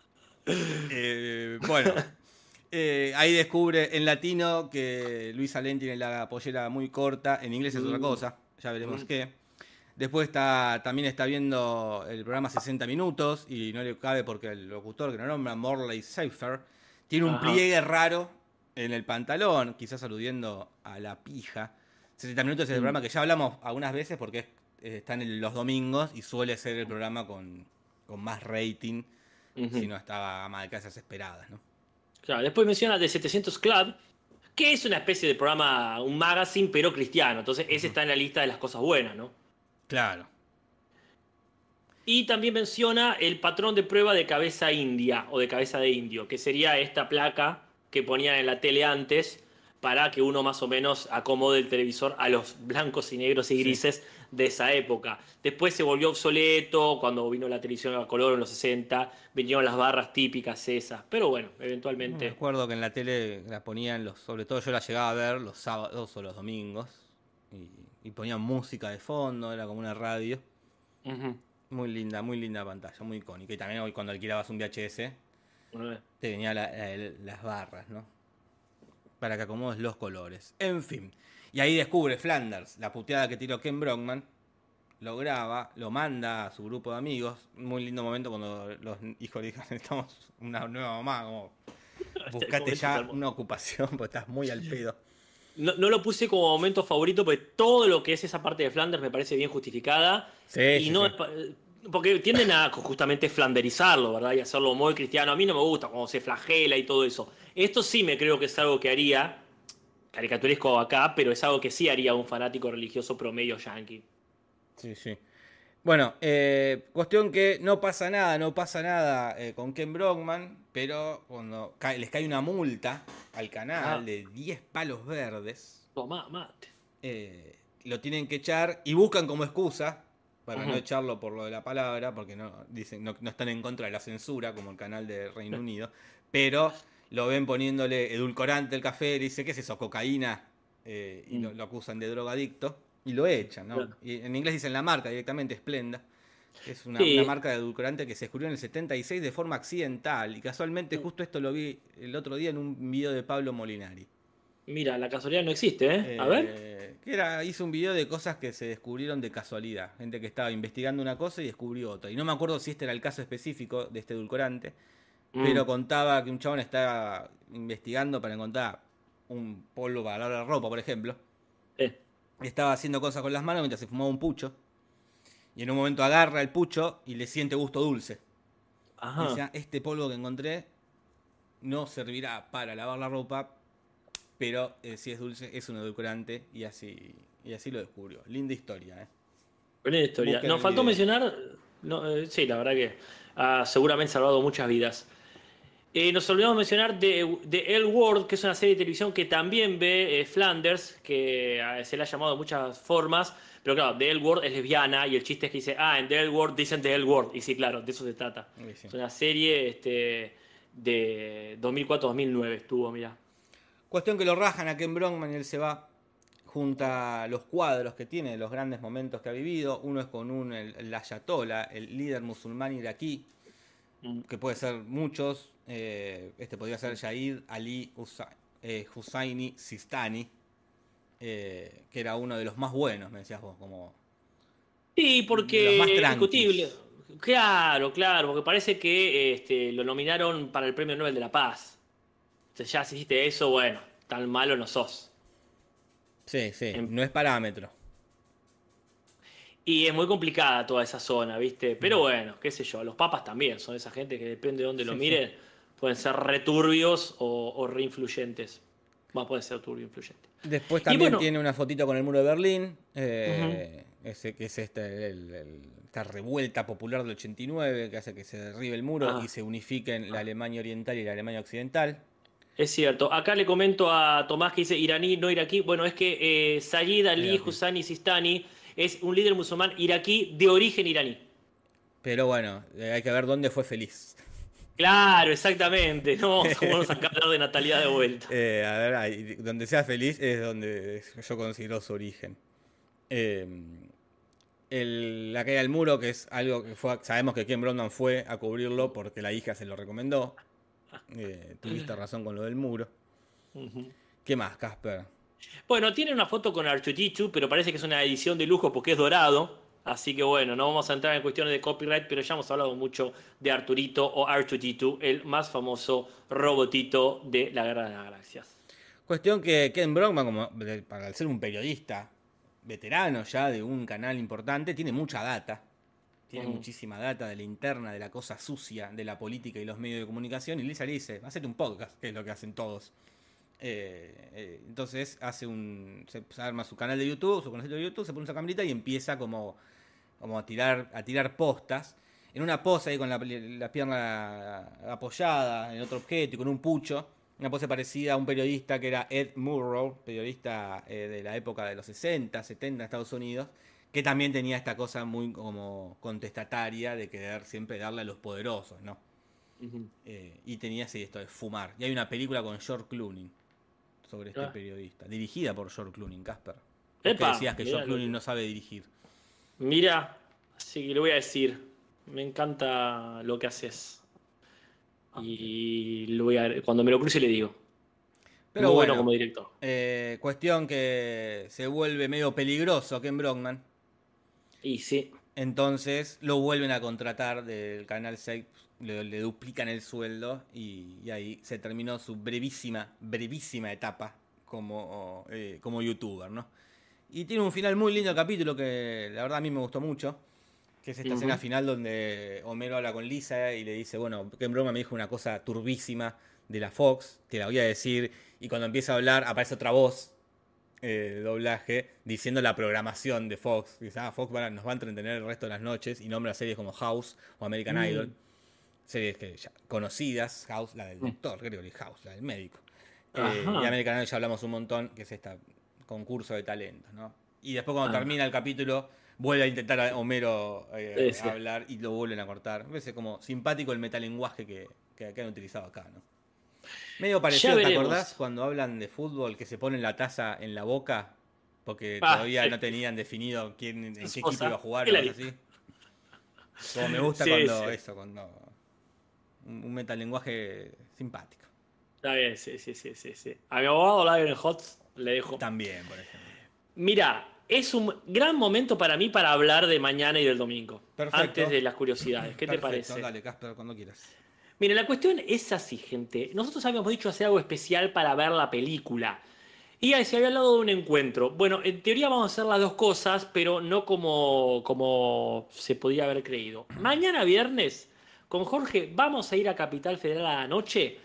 bueno, ahí descubre en latino que Luis Alén tiene la pollera muy corta. En inglés es otra cosa, ya veremos qué. Después también está viendo el programa 60 minutos y no le cabe porque el locutor que no nombra, Morley Safer, tiene un Ajá. pliegue raro en el pantalón, quizás aludiendo a la pija. 60 minutos es el programa que ya hablamos algunas veces porque está en los domingos y suele ser el programa con más rating, si no estaba ama de casas esperadas, ¿no? Claro, después menciona The 700 Club, que es una especie de programa, un magazine, pero cristiano. Entonces, ese está en la lista de las cosas buenas, ¿no? Claro. Y también menciona el patrón de prueba de cabeza india o de cabeza de indio, que sería esta placa que ponían en la tele antes para que uno más o menos acomode el televisor a los blancos y negros y grises de esa época. Después se volvió obsoleto cuando vino la televisión a color en los 60, vinieron las barras típicas esas, pero bueno, Me eventualmente... acuerdo que en la tele la ponían, sobre todo yo la llegaba a ver los sábados o los domingos, y ponían música de fondo, era como una radio. Ujú. Muy linda pantalla, muy icónica. Y también hoy cuando alquilabas un VHS, Bueno, te venía las barras, ¿no? Para que acomodes los colores. En fin. Y ahí descubre Flanders la puteada que tiró Ken Brockman. Lo graba, lo manda a su grupo de amigos. Muy lindo momento cuando los hijos le dijeron, necesitamos una nueva mamá. Como, buscate momento ya hermoso. una ocupación porque estás muy al pedo. No lo puse como momento favorito porque todo lo que es esa parte de Flanders me parece bien justificada. Sí, Y sí, no sí. es porque tienden a justamente flanderizarlo, ¿verdad? Y hacerlo muy cristiano. A mí no me gusta cuando se flagela y todo eso. Esto sí me creo que es algo que haría, caricaturesco acá, pero es algo que sí haría un fanático religioso promedio yankee. Sí, sí. Bueno, cuestión que no pasa nada con Ken Brockman, pero cuando les cae una multa al canal Ah. de 10 palos verdes, Tomá, mate. lo tienen que echar y buscan como excusa para Ujú. no echarlo por lo de la palabra, porque dicen, no están en contra de la censura, como el canal de Reino Unido, pero lo ven poniéndole edulcorante al café, le dice, ¿qué es eso? Cocaína, y lo acusan de drogadicto. Y lo echan, ¿no? Claro. Y en inglés dicen la marca directamente, Splenda. Es una Sí. marca de edulcorante que se descubrió en el 76 de forma accidental. Y casualmente justo esto lo vi el otro día en un video de Pablo Molinari. Mira, la casualidad no existe, ¿eh? A ver. Hizo un video de cosas que se descubrieron de casualidad. Gente que estaba investigando una cosa y descubrió otra. Y no me acuerdo si este era el caso específico de este edulcorante. Pero contaba que un chabón estaba investigando para encontrar un polvo para lavar la ropa, por ejemplo. Eh. estaba haciendo cosas con las manos mientras se fumaba un pucho. Y en un momento agarra el pucho y le siente gusto dulce. Y dice, Ajá. este polvo que encontré no servirá para lavar la ropa, pero si es dulce es un edulcorante y así lo descubrió. Linda historia, ¿eh? Buena historia. Busquen Nos el faltó video. mencionar, no, sí, la verdad que ha seguramente salvado muchas vidas. Nos olvidamos mencionar de L Word, que es una serie de televisión que también ve Flanders, que se le ha llamado de muchas formas, pero claro, The L Word es lesbiana y el chiste es que dice, en The L Word dicen The L Word, y sí, claro, de eso se trata. Sí, sí. Es una serie de 2004-2009 estuvo, mira. Cuestión que lo rajan a Ken Brockman y él se va. Junta los cuadros que tiene, los grandes momentos que ha vivido. Uno es con el ayatollah, el líder musulmán iraquí, que puede ser muchos. Este podría ser Yahid Ali Hussaini Sistani, que era uno de los más buenos, me decías vos, como Sí, de los más porque es discutible. tranquis. Claro, claro, porque parece que lo nominaron para el Premio Nobel de la Paz. Entonces ya si hiciste eso, bueno, tan malo no sos. Sí, sí, En- no es parámetro. Y es muy complicada toda esa zona, ¿viste? Pero bueno, qué sé yo, los papas también son esa gente que depende de dónde lo Sí, sí. miren, pueden ser returbios o reinfluyentes. Bueno, pueden ser turbio influyentes. Después Y también bueno, tiene una fotito con el muro de Berlín, ujú, ese que es esta revuelta popular del 89, que hace que se derribe el muro y ah, se unifiquen la Alemania Oriental y la Alemania Occidental. es cierto. Acá le comento a Tomás que dice iraní, no iraquí. Bueno, es que Sayyid Ali Aquí. Hussaini Sistani es un líder musulmán iraquí de origen iraní. Pero bueno, hay que ver dónde fue feliz. Claro, exactamente. No vamos a hablar de natalidad de vuelta. A ver, donde sea feliz es donde yo considero su origen. Eh, la caída del muro, que es algo que sabemos que Ken Brockman fue a cubrirlo porque la hija se lo recomendó. Tuviste razón con lo del muro. Ujú. ¿Qué más, Casper? Bueno, tiene una foto con R2D2, pero parece que es una edición de lujo porque es dorado. Así que bueno, no vamos a entrar en cuestiones de copyright, pero ya hemos hablado mucho de Arturito o R2D2, el más famoso robotito de la Guerra de las Galaxias. Cuestión que Ken Brockman, para ser un periodista veterano ya de un canal importante, tiene mucha data. Tiene Ujú. muchísima data de la interna, de la cosa sucia, de la política y los medios de comunicación. Y Lisa le dice, hacete un podcast, que es lo que hacen todos. Entonces se arma su canal de YouTube, su canal de YouTube, se pone una camarita y empieza como a tirar postas. En una pose ahí con la pierna apoyada en otro objeto y con un pucho. Una pose parecida a un periodista que era Ed Murrow, periodista de la época de los 60, 70 en Estados Unidos, que también tenía esta cosa muy como contestataria de querer siempre darle a los poderosos, ¿no? Ujú. Y tenía así esto de fumar. Y hay una película con George Clooney sobre este Ah. periodista, dirigida por George Clooney, Casper. ¿Por qué Epa, decías que mirá, George Clooney no sabe dirigir? mira, así que le voy a decir, me encanta lo que haces. Y cuando me lo cruce le digo, Pero muy bueno bueno, como director. cuestión que se vuelve medio peligroso Ken Brockman. Y sí. Entonces lo vuelven a contratar del Canal 6, le duplican el sueldo y ahí se terminó su brevísima etapa como youtuber, ¿no? Y tiene un final muy lindo el capítulo que la verdad a mí me gustó mucho, que es esta escena Ujú. final donde Homero habla con Lisa y le dice, bueno, Ken Brockman me dijo una cosa turbísima de la Fox, te la voy a decir, y cuando empieza a hablar aparece otra voz de doblaje diciendo la programación de Fox. Dice, Fox nos va a entretener el resto de las noches y nombra series como House o American Idol. Mm. Series que ya conocidas, House, la del Mm. doctor, Gregory House, la del médico. Y Ajá. American Idol ya hablamos un montón, que es este concurso de talentos, ¿no? Y después cuando Ah, termina el capítulo, vuelve a intentar a Homero ese. hablar y lo vuelven a cortar. Me parece como simpático el metalenguaje que han utilizado acá, ¿no? Medio Ya parecido, ¿te acordás? veremos. Cuando hablan de fútbol, que se ponen la taza en la boca porque todavía Sí. no tenían definido en qué equipo iba a Sosa. jugar o algo Clarito. así. Como me gusta Sí, sí. cuando un metalenguaje simpático. Está bien, sí, sí, sí, sí, sí. A mi abogado Lion Hots le dejo. También, por ejemplo. Mira, es un gran momento para mí para hablar de mañana y del domingo. Antes Perfecto. de las curiosidades. ¿Qué te Perfecto, parece? dale, Casper, cuando quieras. Mira, la cuestión es así, gente. Nosotros habíamos dicho hacer algo especial para ver la película. Y ahí se había hablado de un encuentro. Bueno, en teoría vamos a hacer las dos cosas, pero no como se podía haber creído. Mañana viernes, con Jorge, vamos a ir a Capital Federal a la noche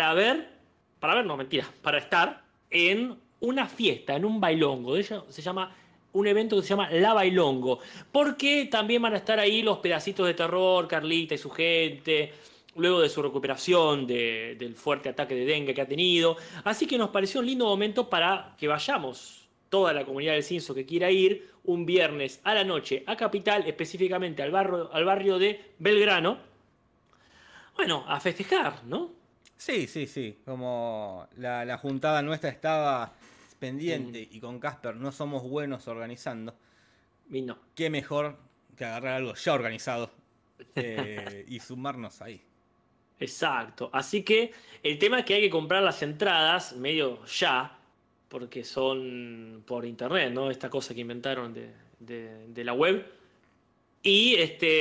no, mentira, para estar en una fiesta, en un bailongo. De hecho, se llama un evento que se llama La Bailongo. Porque también van a estar ahí los pedacitos de terror, Carlita y su gente, luego de su recuperación del fuerte ataque de dengue que ha tenido. Así que nos pareció un lindo momento para que vayamos toda la comunidad del Cinso que quiera ir un viernes a la noche a Capital, específicamente al barrio de Belgrano. Bueno, a festejar, ¿no? Sí, sí, sí. Como la juntada nuestra estaba Mm, pendiente y con Casper no somos buenos organizando, y no. qué mejor que agarrar algo ya organizado y sumarnos ahí. Exacto. Así que el tema es que hay que comprar las entradas medio ya, porque son por internet, ¿no? Esta cosa que inventaron de la web. Y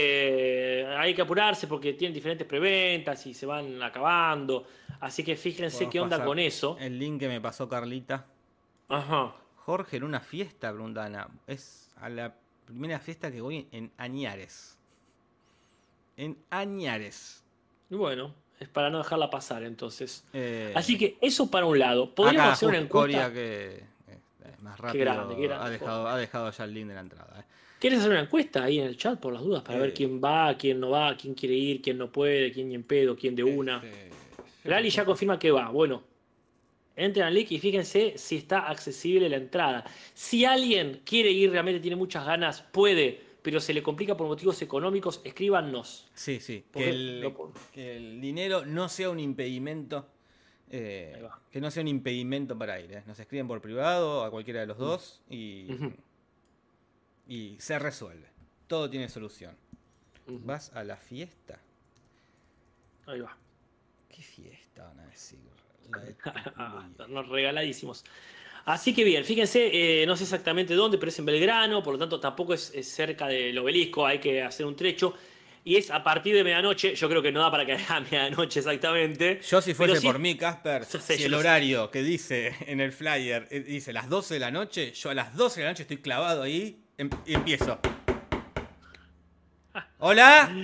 hay que apurarse porque tienen diferentes preventas y se van acabando. Así que fíjense Podemos qué onda pasar con eso. el link que me pasó Carlita. Ajá. Jorge, en una fiesta, pregunta Ana. Es a la primera fiesta que voy en Añares. En Añares. Y bueno, es para no dejarla pasar entonces. Así Eh, que eso para un lado. Podríamos Acá hacer una justo Coria encuesta. que más Qué grande, qué rápido grande. ha dejado ya el link de la entrada. ¿Quieres hacer una encuesta ahí en el chat por las dudas para ver Eh, quién va, quién no va, quién quiere ir, quién no puede, quién ni en pedo, quién de una? este, Lali ya confirma que va. Bueno, entren al link y fíjense si está accesible la entrada. Si alguien quiere ir, realmente tiene muchas ganas, puede, pero se le complica por motivos económicos, escríbanos. sí, sí. Porque lo Que el dinero no sea un impedimento. ahí va. Que no sea un impedimento para ir. Nos escriben por privado a cualquiera de los dos Ujú, y se resuelve. Todo tiene solución. ujú. ¿Vas a la fiesta? Ahí va. ¿Qué fiesta van a decir? La de tu culo y- Nos regaladísimos. Así que bien, fíjense, no sé exactamente dónde, pero es en Belgrano, por lo tanto tampoco es cerca del obelisco, hay que hacer un trecho. Y es a partir de medianoche, yo creo que no da para que a medianoche exactamente, Yo si pero fuese sí, por mí, Casper, yo sé, si yo el lo sé. horario que dice en el flyer dice las 12 de la noche, yo a las 12 de la noche estoy clavado ahí y empiezo. Hola,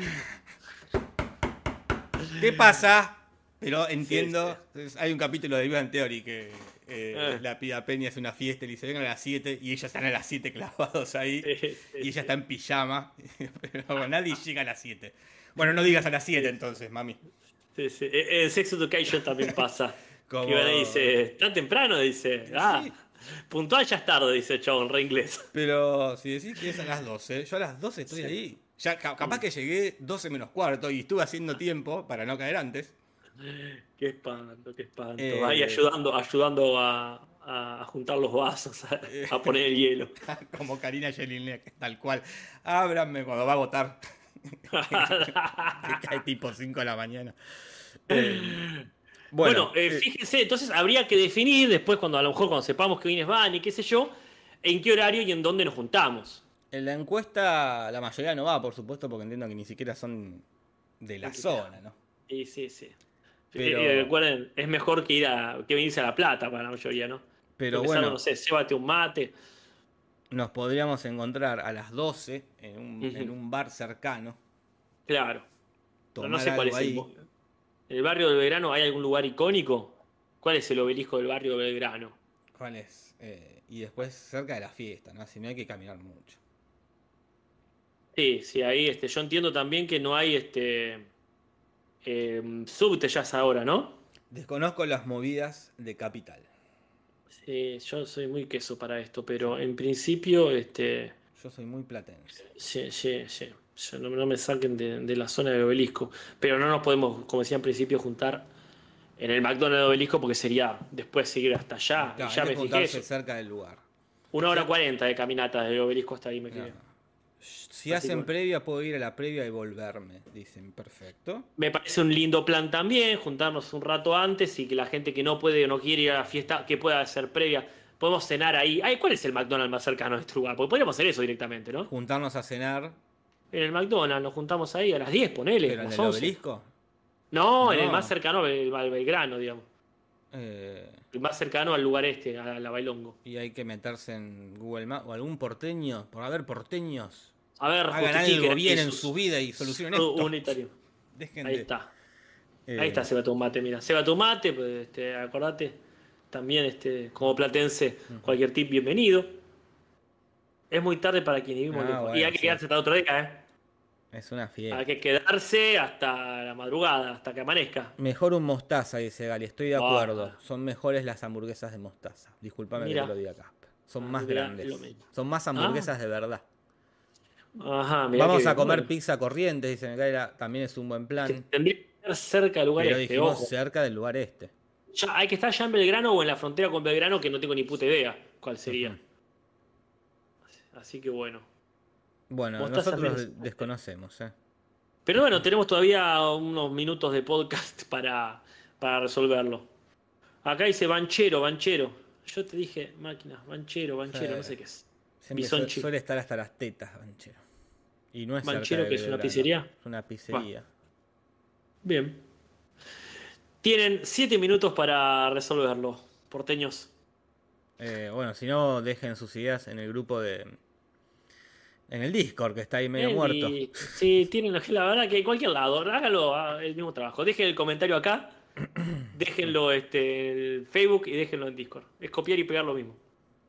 ¿qué pasa? Pero Sí, sí. entiendo, hay un capítulo de Big Bang Theory que Eh, la Pida Peña hace una fiesta y le dice vengan a las 7 y ellos están a las 7 clavados ahí sí, sí, y ella sí. está en pijama, pero nadie llega a las 7. Bueno, no digas a las 7 Sí, entonces, mami. sí, sí. En Sex Education también pasa. Que Como... Ivana dice, tan temprano, dice, Sí, puntual ya es tarde, dice el chabón, re inglés. pero si decís que es a las 12, yo a las 12 estoy Sí. ahí. Ya capaz que llegué 12 menos cuarto y estuve haciendo tiempo para no caer antes. Qué espanto, qué espanto. Ahí Eh, ayudando a juntar los vasos, a poner el hielo. como Karina Jelinek, tal cual. Ábranme cuando va a votar. Que cae tipo 5 de la mañana. Eh, bueno, Bueno, fíjense, entonces habría que definir después, cuando a lo mejor cuando sepamos que vienes van y qué sé yo, en qué horario y en dónde nos juntamos. en la encuesta la mayoría no va, por supuesto, porque entiendo que ni siquiera son de la zona, ¿no? Sí, sí, sí. Pero, Recuerden, es mejor que venirse a La Plata para la mayoría, ¿no? Lo pero que salga, no bueno, sé, cébate un mate. nos podríamos encontrar a las 12 en Ujú, un bar cercano, claro. Pero no tomar sé cuál algo es ahí. ¿En el barrio de Belgrano hay algún lugar icónico? ¿Cuál es el obelisco del barrio de Belgrano? ¿Cuál es? Y después cerca de la fiesta, ¿no? Si no hay que caminar mucho. Sí, sí, ahí yo entiendo también que no hay subte ya es ahora, ¿no? Desconozco las movidas de Capital. Sí, yo soy muy queso para esto, pero en principio, Yo soy muy platense. sí, sí, sí. No me saquen de la zona del obelisco. Pero no nos podemos, como decía en principio, juntar en el McDonald's del obelisco porque sería después seguir hasta allá. Y Claro, hay ya que me fijé juntarse eso. cerca del lugar. Una Si, hora ha- 40 de caminata desde el obelisco hasta ahí me no. quedé. Si Así que hacen bueno. previa, puedo ir a la previa y volverme. Dicen, perfecto. Me parece un lindo plan también, juntarnos un rato antes y que la gente que no puede o no quiere ir a la fiesta, que pueda hacer previa. Podemos cenar ahí. Ay, ¿cuál es el McDonald's más cercano a este lugar? Porque podríamos hacer eso directamente, ¿no? Juntarnos a cenar, En el McDonald's nos juntamos ahí a las 10, ponele, pero en las el 11. obelisco. No, en el más No. cercano al Belgrano, digamos. El más cercano al lugar este, a la Bailongo. Y hay que meterse en Google Maps o algún porteño, por haber porteños, A ver, hagan algo bien en su vida y solucionen esto. Unitario. Dejen Ahí de... está. Ahí está Seba Tomate, mira. Seba Tomate, pues, acordate. También como platense, cualquier tip bienvenido. Es muy tarde para quienes vivimos lejos. Bueno, Y hay que quedarse hasta otra década, Es una fiesta. Hay que quedarse hasta la madrugada, hasta que amanezca. Mejor un mostaza, dice Gali, estoy de acuerdo. Ah. Son mejores las hamburguesas de mostaza. Disculpame que Mira. te lo diga acá. Son Ah, más mira, grandes. lo mismo. Son más hamburguesas de verdad. Ajá, mirá Vamos que a bien. comer Bueno, pizza Corrientes, dice Micaela, también es un buen plan. tendría que estar cerca del lugar Pero este, dijimos ojo. cerca del lugar este. Ya, hay que estar ya en Belgrano o en la frontera con Belgrano, que no tengo ni puta idea cuál sería. Ujú. Así que bueno. Bueno, Mostaza nosotros menos. desconocemos, ¿eh? Pero bueno, tenemos todavía unos minutos de podcast para resolverlo. Acá dice banchero. Yo te dije máquina, banchero, no sé qué es. Siempre Bisonchi. suele estar hasta las tetas, Banchero. Y no es Banchero, cerca de que es una Belgrano. pizzería. Es una pizzería. Bien. Tienen 7 minutos para resolverlo, porteños. Bueno, si no, dejen sus ideas en el grupo de... En el Discord, que está ahí medio muerto. Sí, tienen la verdad que en cualquier lado, hágalo el mismo trabajo. Dejen el comentario acá, déjenlo en el Facebook y déjenlo en Discord. Es copiar y pegar lo mismo.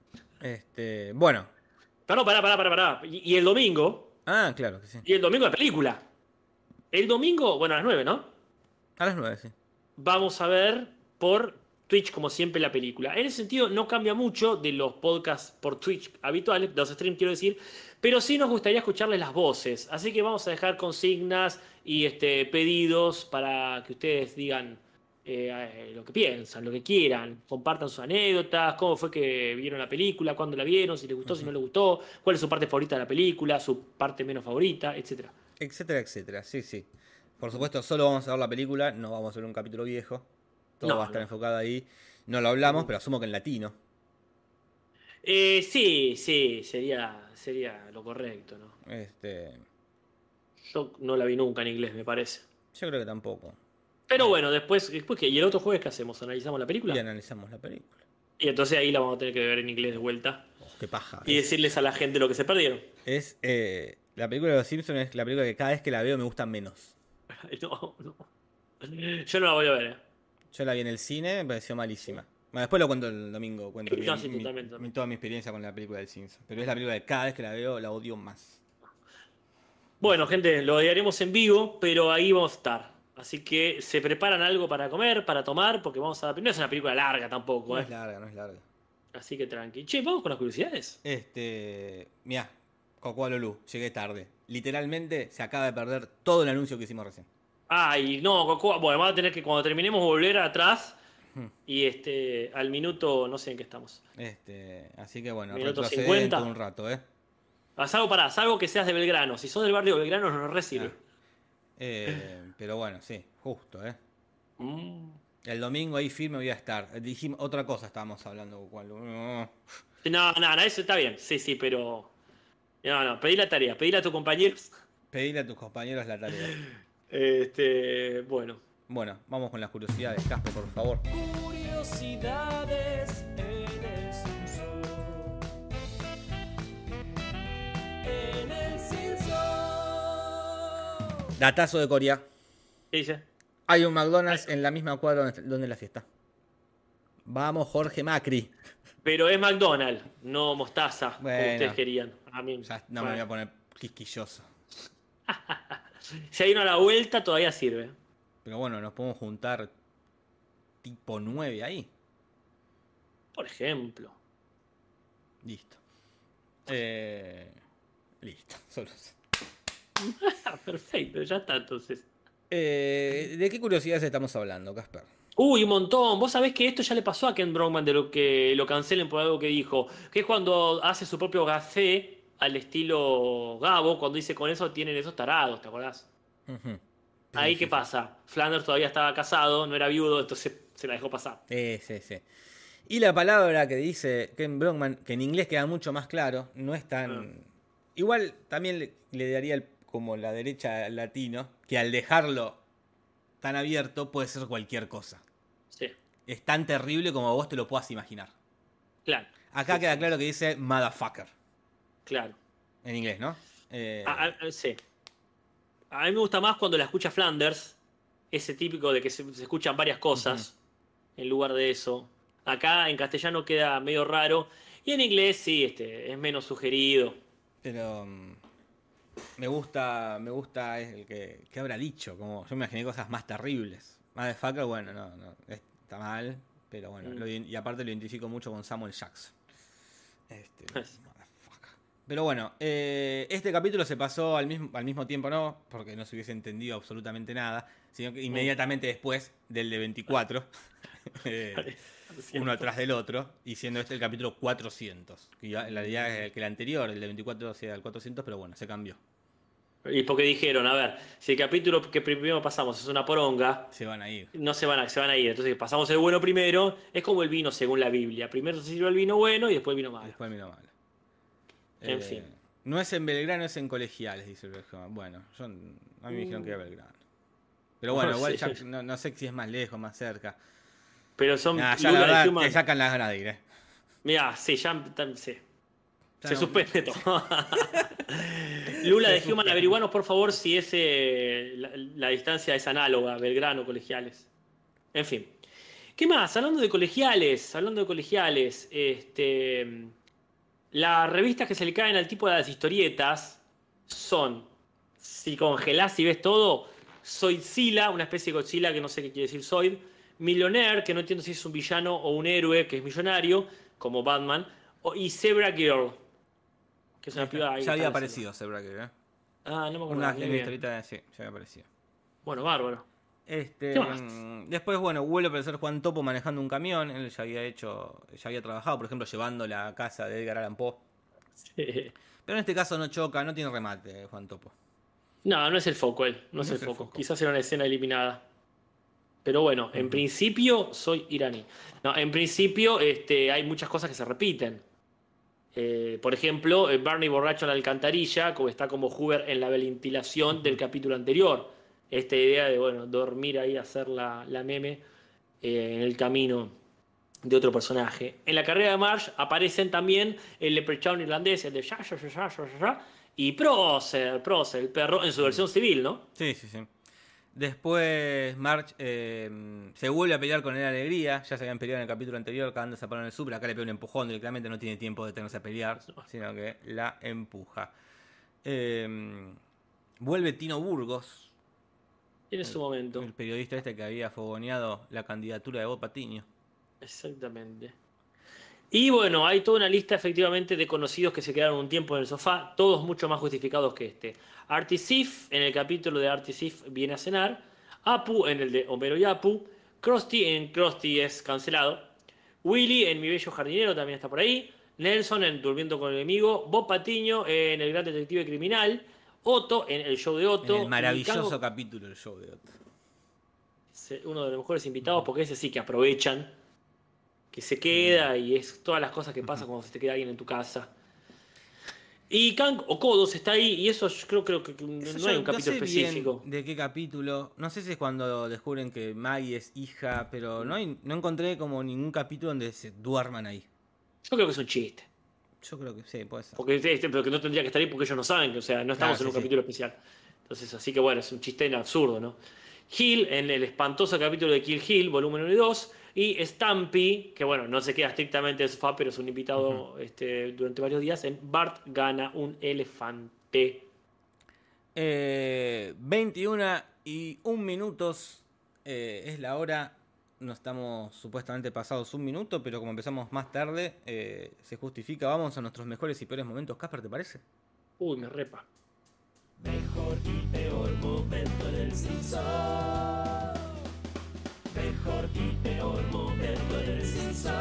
Bueno. Pero no, pará. Y el domingo, Ah, claro que sí. y el domingo de película. El domingo, bueno, a las 9, ¿no? A las 9, sí. Vamos a ver por Twitch, como siempre, la película. En ese sentido, no cambia mucho de los podcasts por Twitch habituales, de los streams quiero decir, pero sí nos gustaría escucharles las voces. Así que vamos a dejar consignas y pedidos para que ustedes digan lo que piensan, lo que quieran, compartan sus anécdotas, cómo fue que vieron la película, cuándo la vieron, si les gustó, si no les gustó, cuál es su parte favorita de la película, su parte menos favorita, etcétera. Etcétera, etcétera. Sí, sí. Por supuesto, solo vamos a ver la película, no vamos a ver un capítulo viejo. Todo va a estar enfocado ahí. No lo hablamos, pero asumo que en latino. Sí, sería lo correcto, ¿no? Yo no la vi nunca en inglés, me parece. Yo creo que tampoco. Pero bueno, después ¿qué? ¿Y el otro jueves qué hacemos? ¿Analizamos la película? Y analizamos la película. Y entonces ahí la vamos a tener que ver en inglés de vuelta. Qué paja. Y decirles a la gente lo que se perdieron. La película de los Simpsons es la película que cada vez que la veo me gusta menos. No. Yo no la voy a ver, Yo la vi en el cine, me pareció malísima. Bueno, después lo cuento el domingo, cuento No, sí, totalmente. toda mi experiencia con la película del Simpsons. Pero es la película que cada vez que la veo la odio más. Bueno, gente, lo odiaremos en vivo, pero ahí vamos a estar. Así que se preparan algo para comer, para tomar, porque vamos a... No es una película larga tampoco, No es larga, no es larga. Así que tranqui. Che, vamos con las curiosidades. Mirá, Cocoa Lolú, llegué tarde. Literalmente se acaba de perder todo el anuncio que hicimos recién. Ay, no, Cocoa. Bueno, vamos a tener que cuando terminemos volver atrás y al minuto, no sé en qué estamos. Así que bueno, Minuto retrocedé 50. dentro de un rato, ¿eh? Salvo que seas de Belgrano. Si sos del barrio de Belgrano, no nos recibe. Pero bueno, sí, justo, ¿eh? Mm. El domingo ahí firme voy a estar. Dijimos, otra cosa estábamos hablando, No, eso está bien. Sí, pero... No, pedí la tarea, pedíle a tus compañeros. Pedile a tus compañeros la tarea. Bueno. Bueno, vamos con las curiosidades, Casper, por favor. Curiosidades en el Simpson. En el Simpson. Datazo de Corea. ¿Qué dice? Hay un McDonald's en la misma cuadra donde la fiesta. Vamos, Jorge Macri. Pero es McDonald's, no mostaza, como Bueno. ustedes querían. A mí, Ya no me voy a poner quisquilloso. Si hay uno a la vuelta, todavía sirve. Pero bueno, nos podemos juntar tipo 9 ahí. Por ejemplo. Listo. Listo, solo eso. Perfecto, ya está entonces. ¿De qué curiosidades estamos hablando, Casper? Uy, un montón. Vos sabés que esto ya le pasó a Ken Brockman de lo que lo cancelen por algo que dijo. Que es cuando hace su propio café al estilo Gabo, cuando dice con eso tienen esos tarados, ¿te acordás? Uh-huh. Ahí, ¿qué pasa? Flanders todavía estaba casado, no era viudo, entonces se la dejó pasar. Sí. Y la palabra que dice Ken Brockman, que en inglés queda mucho más claro, no es tan... Igual también le daría como la derecha al latino, que al dejarlo tan abierto puede ser cualquier cosa. Sí. es tan terrible como vos te lo puedas imaginar. Claro. Acá Sí, queda sí, claro que dice motherfucker. claro. En inglés, ¿no? Sí. A mí me gusta más cuando la escucha Flanders, ese típico de que se escuchan varias cosas en lugar de eso. Acá en castellano queda medio raro y en inglés sí, es menos sugerido. Pero me gusta el que habrá dicho. Como yo me imaginé cosas más terribles. Motherfucker, bueno, no, está mal. Pero bueno, y aparte lo identifico mucho con Samuel Jackson. Motherfucker. Pero bueno, este capítulo se pasó al mismo tiempo, no, porque no se hubiese entendido absolutamente nada, sino que inmediatamente después del de 24, uno atrás del otro, y siendo este el capítulo 400. Que en realidad es que el anterior, el de 24, sea el 400, pero bueno, se cambió. Y porque dijeron, a ver, si el capítulo que primero pasamos es una poronga, Se van a ir. no se van a ir. Entonces pasamos el bueno primero, es como el vino según la Biblia. Primero se sirve el vino bueno y después el vino malo. Después vino malo. En fin. No es en Belgrano, es en Colegiales, dice el viejo. Bueno, a mí me dijeron que era Belgrano. Pero bueno, igual Sí. no sé si es más lejos, más cerca. Pero son Ya la Lula verdad, de Human. te sacan las ganas de ir, Mirá, sí, sí. Ya Se no- suspende todo. Lula de Se Human, suspende. averiguanos por favor si es la distancia es análoga, Belgrano, Colegiales. En fin. ¿Qué más? Hablando de colegiales, las revistas que se le caen al tipo de las historietas son, si congelás y ves todo, Zoidzilla, una especie de Godzilla que no sé qué quiere decir Zoid, Millionaire, que no entiendo si es un villano o un héroe que es millonario, como Batman, y Zebra Girl, que es una piba ahí que Ya había está aparecido Zebra Girl, ¿eh? Ah, no me acuerdo. Una Bien, en la bien. historieta, sí, ya había aparecido. Bueno, bárbaro. ¿Qué más? Después, bueno, vuelve a aparecer Juan Topo manejando un camión. Él ya había trabajado, por ejemplo, llevando la casa de Edgar Allan Poe. Sí. Pero en este caso no choca, no tiene remate, Juan Topo. No, no es el foco él, no es el foco. Quizás era una escena eliminada. Pero bueno, en principio soy iraní. No, en principio hay muchas cosas que se repiten. Por ejemplo, Barney borracho en la alcantarilla, como está como Hoover en la ventilación del capítulo anterior. Esta idea de, bueno, dormir ahí, hacer la meme en el camino de otro personaje. En la carrera de Marge aparecen también el leprechaun irlandés, el de y Prócer, el perro, en su versión civil, ¿no? Sí. Después Marge se vuelve a pelear con él Alegría. Ya se habían peleado en el capítulo anterior, cagándose a palo en el super. Acá le pega un empujón, directamente no tiene tiempo de tenerse a pelear, sino que la empuja. Vuelve Tino Burgos, En su momento. el periodista este que había fogoneado la candidatura de Bob Patiño. Exactamente. Y bueno, hay toda una lista efectivamente de conocidos que se quedaron un tiempo en el sofá, todos mucho más justificados que este. Artie Ziff, en el capítulo de Artie Ziff viene a cenar. Apu, en el de Homero y Apu. Krusty, en Krusty es cancelado. Willy, en Mi Bello Jardinero, también está por ahí. Nelson, en Durmiendo con el Enemigo. Bob Patiño, en El Gran Detective Criminal. Otto, en El Show de Otto. En el maravilloso Cango, capítulo del show de Otto. uno de los mejores invitados, porque ese sí que aprovechan. Que se queda y es todas las cosas que pasan cuando se te queda alguien en tu casa. Y Kang o Kodos está ahí, y eso yo creo que no hay un capítulo específico. ¿De qué capítulo? No sé si es cuando descubren que Maggie es hija, pero no encontré como ningún capítulo donde se duerman ahí. Yo creo que es un chiste. Yo creo que sí, puede ser. Pero que no tendría que estar ahí porque ellos no saben que, o sea, no estamos Claro, en un sí. capítulo especial. Entonces, así que bueno, es un chiste absurdo, ¿no? Hill, en el espantoso capítulo de Kill Hill, volumen 1 y 2. Y Stampy, que bueno, no se queda estrictamente en el sofá, pero es un invitado durante varios días, en Bart gana un elefante. 21 y 1 minutos es la hora. No estamos supuestamente pasados un minuto, pero como empezamos más tarde, se justifica. Vamos a nuestros mejores y peores momentos. Casper, ¿te parece? Uy, me repa. Mejor y peor momento del Simpson. Mejor y peor momento del Simpson.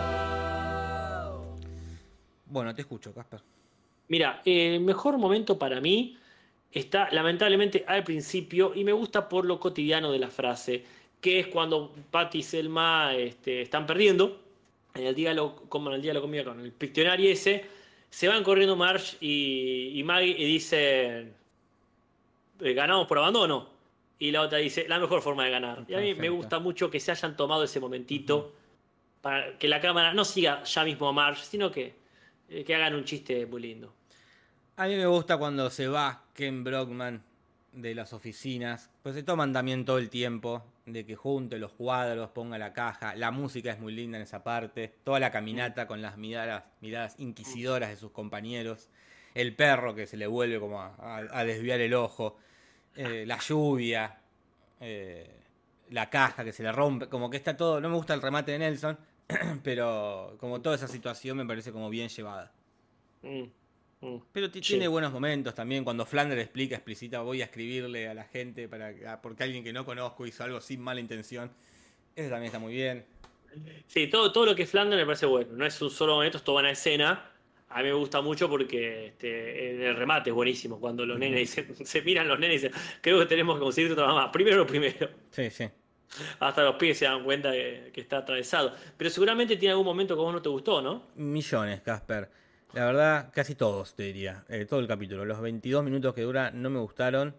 Bueno, te escucho, Casper. Mira, el mejor momento para mí está lamentablemente al principio y me gusta por lo cotidiano de la frase, que es cuando Patty y Selma están perdiendo en el día como en el día de la comida con el Pictionary ese, se van corriendo Marge y Maggie y dicen ganamos por abandono. Y la otra dice, la mejor forma de ganar. Y a mí me gusta mucho que se hayan tomado ese momentito para que la cámara no siga ya mismo a Marge, sino que hagan un chiste muy lindo. A mí me gusta cuando se va Ken Brockman de las oficinas, pues se toman también todo el tiempo de que junte los cuadros, ponga la caja, la música es muy linda en esa parte, toda la caminata con las miradas inquisidoras de sus compañeros, el perro que se le vuelve como a desviar el ojo, la lluvia, la caja que se le rompe, como que está todo, no me gusta el remate de Nelson, pero como toda esa situación me parece como bien llevada. Pero tiene buenos momentos también, cuando Flanders explicita, voy a escribirle a la gente porque alguien que no conozco hizo algo sin mala intención. Eso también está muy bien. Sí, todo lo que es Flanders me parece bueno. No es un solo momento, es toda una escena. A mí me gusta mucho porque el remate es buenísimo. Cuando los nenes se miran los nenes y dicen, creo que tenemos que conseguir otra mamá. Primero lo primero. Sí, sí. Hasta los pies se dan cuenta que está atravesado. Pero seguramente tiene algún momento que a vos no te gustó, ¿no? Millones, Casper. La verdad, casi todos, te diría. Todo el capítulo. Los 22 minutos que dura no me gustaron.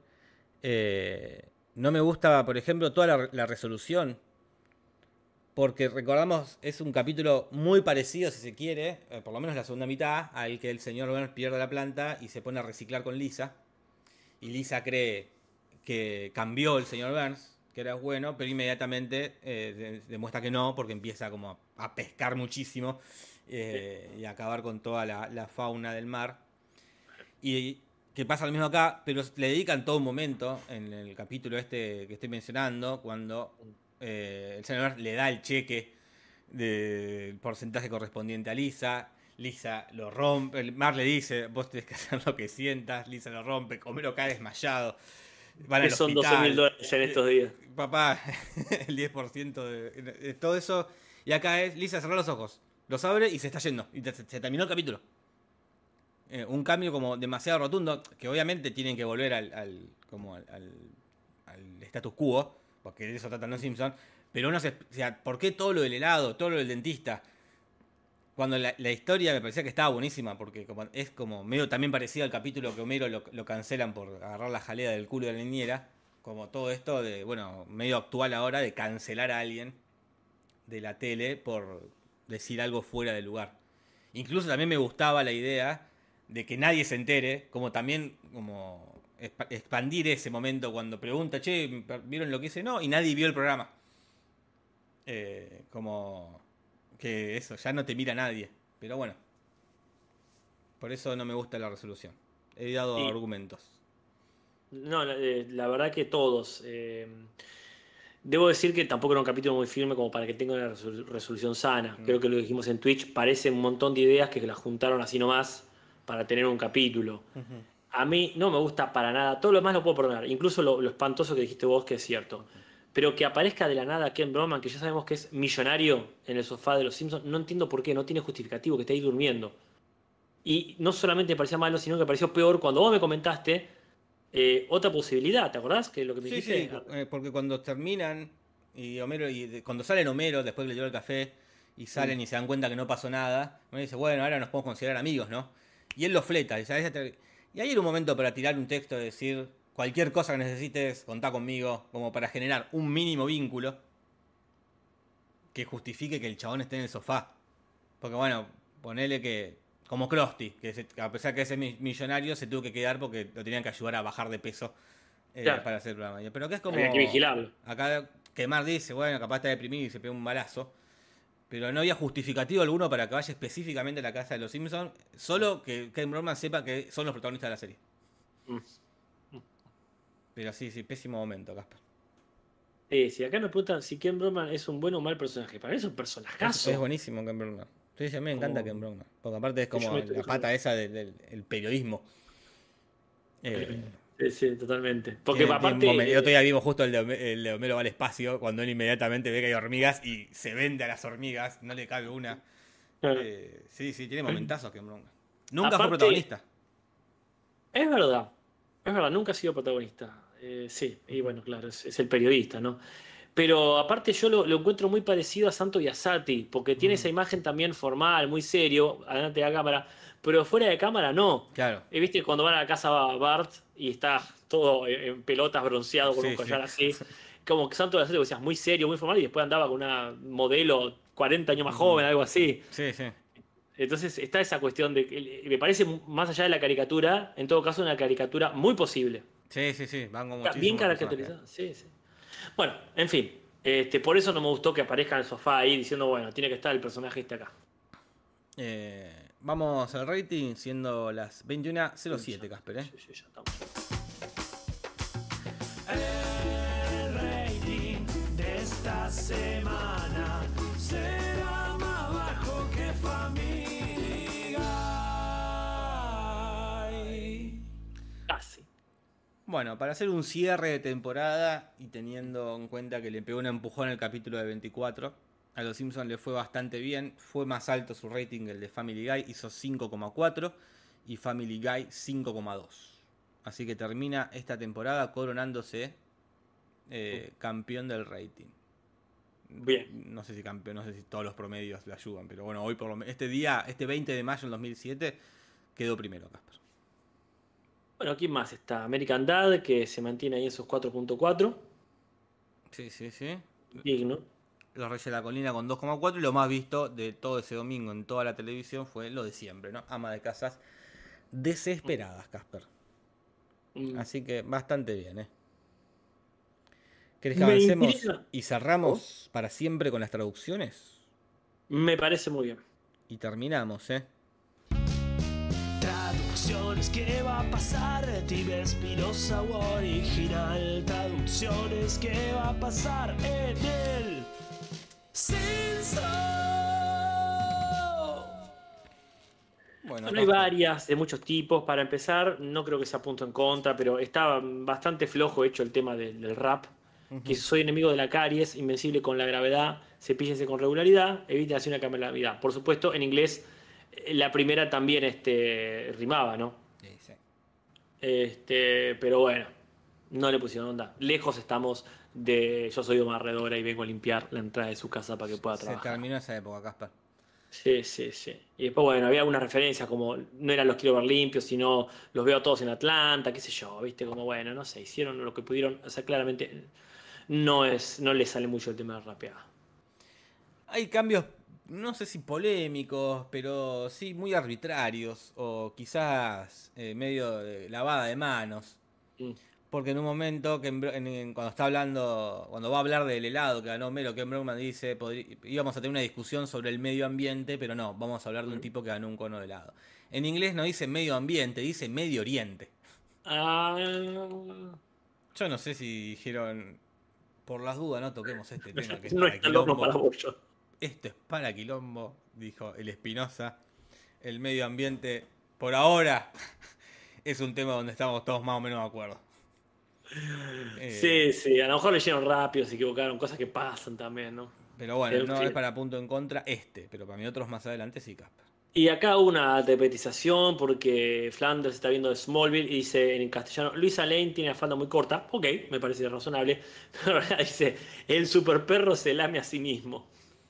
No me gusta, por ejemplo, toda la resolución. Porque recordamos, es un capítulo muy parecido, si se quiere, por lo menos la segunda mitad, al que el señor Burns pierde la planta y se pone a reciclar con Lisa. Y Lisa cree que cambió el señor Burns, que era bueno, pero inmediatamente demuestra que no, porque empieza como a pescar muchísimo y a acabar con toda la fauna del mar. Y que pasa lo mismo acá, pero le dedican todo un momento en el capítulo este que estoy mencionando, cuando el señor le da el cheque del porcentaje correspondiente a Lisa. Lisa lo rompe, el Mar le dice, vos tenés que hacer lo que sientas. Lisa lo rompe, Homero cae desmayado. Van al son hospital. $12.000 en estos días. Papá, el 10% de todo eso. Y acá es, Lisa cerró los ojos, los abre y se está yendo. Y se terminó el capítulo. Un cambio como demasiado rotundo, que obviamente tienen que volver al status quo, porque de eso tratan los Simpsons. Pero uno o sea, ¿por qué todo lo del helado, todo lo del dentista? Cuando la historia me parecía que estaba buenísima, porque es como medio también parecido al capítulo que Homero lo cancelan por agarrar la jalea del culo de la niñera. Como todo esto de, bueno, medio actual ahora, de cancelar a alguien de la tele por decir algo fuera de lugar. Incluso también me gustaba la idea de que nadie se entere, como también como expandir ese momento cuando pregunta, che, ¿vieron lo que hice? No, y nadie vio el programa. Como que eso, ya no te mira nadie. Pero bueno, por eso no me gusta la resolución. He dado argumentos. No, la verdad que todos. Debo decir que tampoco era un capítulo muy firme como para que tenga una resolución sana. Creo que lo dijimos en Twitch, parece un montón de ideas que las juntaron así nomás para tener un capítulo. A mí no me gusta para nada, todo lo demás lo puedo perdonar, incluso lo espantoso que dijiste vos, que es cierto. Pero que aparezca de la nada Ken Brockman, que ya sabemos que es millonario en el sofá de los Simpsons, no entiendo por qué, no tiene justificativo, que esté ahí durmiendo. Y no solamente me parecía malo, sino que me pareció peor cuando vos me comentaste otra posibilidad, ¿te acordás? Que lo que me dijiste. Sí, porque cuando terminan y Homero cuando salen Homero después que le lleva el café y salen y se dan cuenta que no pasó nada, Homero dice, bueno, ahora nos podemos considerar amigos, ¿no? Y él lo fleta, dice, y ahí era un momento para tirar un texto de decir, cualquier cosa que necesites, contá conmigo, como para generar un mínimo vínculo que justifique que el chabón esté en el sofá. Porque bueno, ponele que como Krusty, que a pesar que es millonario, se tuvo que quedar porque lo tenían que ayudar a bajar de peso Claro. para hacer el programa. Pero que es como... Había que vigilarlo. Acá que Mar dice, bueno, capaz está deprimido y se pega un balazo. Pero no había justificativo alguno para que vaya específicamente a la casa de los Simpsons. Solo que Ken Brockman sepa que son los protagonistas de la serie. Pero sí, pésimo momento, Casper. Sí, acá me preguntan si Ken Brockman es un buen o mal personaje. Para mí es un personajazo. Es buenísimo Ken Brockman. Sí, a mí me encanta Ken Brockman. Porque aparte es como la pata esa del periodismo. Sí, totalmente. Porque aparte... El otro día vimos justo el de Homero va al espacio, cuando él inmediatamente ve que hay hormigas y se vende a las hormigas, no le cabe una. Sí, tiene momentazos Ken Brockman. Nunca fue protagonista. Es verdad, nunca ha sido protagonista. Sí, y bueno, claro, es el periodista, ¿no? Pero aparte yo lo encuentro muy parecido a Santo Biasati, porque tiene esa imagen también formal, muy serio, adelante de la cámara, pero fuera de cámara no. Claro. ¿Viste cuando van a la casa Bart y está todo en pelotas bronceado con un collar así? Como que Santo Biasati, decías, muy serio, muy formal, y después andaba con una modelo 40 años más joven, algo así. Sí, sí. Entonces está esa cuestión de me parece, más allá de la caricatura, en todo caso una caricatura muy posible. Sí, sí, sí. Van con Está bien muchísimos personajes. caracterizada, sí, sí. Bueno, en fin, por eso no me gustó que aparezca en el sofá ahí diciendo, bueno, tiene que estar el personaje este acá. Vamos al rating, siendo las 21:07, Casper. Sí, sí, ya estamos. El rating de esta semana será más bajo que Family Guy. Casi. Bueno, para hacer un cierre de temporada y teniendo en cuenta que le pegó un empujón el capítulo de 24, a Los Simpsons le fue bastante bien. Fue más alto su rating que el de Family Guy, hizo 5,4 y Family Guy 5,2. Así que termina esta temporada coronándose campeón del rating. Bien. No sé si campeón, no sé si todos los promedios le ayudan, pero bueno, hoy por lo menos, este 20 de mayo del 2007, quedó primero Casper. Bueno, ¿quién más está? American Dad, que se mantiene ahí en esos 4.4. Sí, sí, sí. Digno. Los Reyes de la Colina con 2,4 y lo más visto de todo ese domingo en toda la televisión fue lo de siempre, ¿no? Ama de casas desesperadas, Casper. Así que bastante bien, ¿eh? ¿Querés que Me avancemos intriga. y cerramos para siempre con las traducciones? Me parece muy bien. Y terminamos, ¿eh? Traducciones, ¿qué va a pasar? Tibe Espinosa o original. Traducciones, ¿qué va a pasar en el Simpson? Bueno, Bueno, hay varias de muchos tipos. Para empezar, no creo que sea punto en contra, pero está bastante flojo hecho el tema del rap. Que soy enemigo de la caries, invencible con la gravedad, cepíllese con regularidad, evite hacer una calamidad. Por supuesto, en inglés, la primera también rimaba, ¿no? Sí, sí. Pero bueno, no le pusieron onda. Lejos estamos de yo soy Omar Redora y vengo a limpiar la entrada de su casa para que pueda Se trabajar. terminó esa época, Casper. Sí, sí, sí. Y después, bueno, había algunas referencias como no eran los quiero ver limpios, sino los veo a todos en Atlanta, qué sé yo, viste, como bueno, no sé, hicieron lo que pudieron. O sea, claramente no les sale mucho el tema de rapeada. Hay cambios, no sé si polémicos, pero sí muy arbitrarios o quizás medio de lavada de manos. Mm. Porque en un momento, cuando está hablando, cuando va a hablar del helado que ganó Melo, Ken Brockman dice, íbamos a tener una discusión sobre el medio ambiente, pero no, vamos a hablar de un tipo que ganó un cono de helado. En inglés no dice medio ambiente, dice Medio Oriente. Ah, Yo no sé si dijeron, por las dudas no toquemos este tema que es no para está el horno para quilombo. bollo. Esto es para quilombo, dijo el Espinosa. El medio ambiente, por ahora, es un tema donde estamos todos más o menos de acuerdo. Sí, sí, a lo mejor leyeron rápido, se equivocaron, cosas que pasan también, ¿no? Pero bueno, no Sí. es para punto en contra pero para mí otros más adelante sí, Casper. Y acá hubo una interpretización porque Flanders está viendo Smallville y dice en castellano, Luisa Lane tiene la falda muy corta. Ok, me parece razonable. Pero ahora dice, el super perro se lame a sí mismo.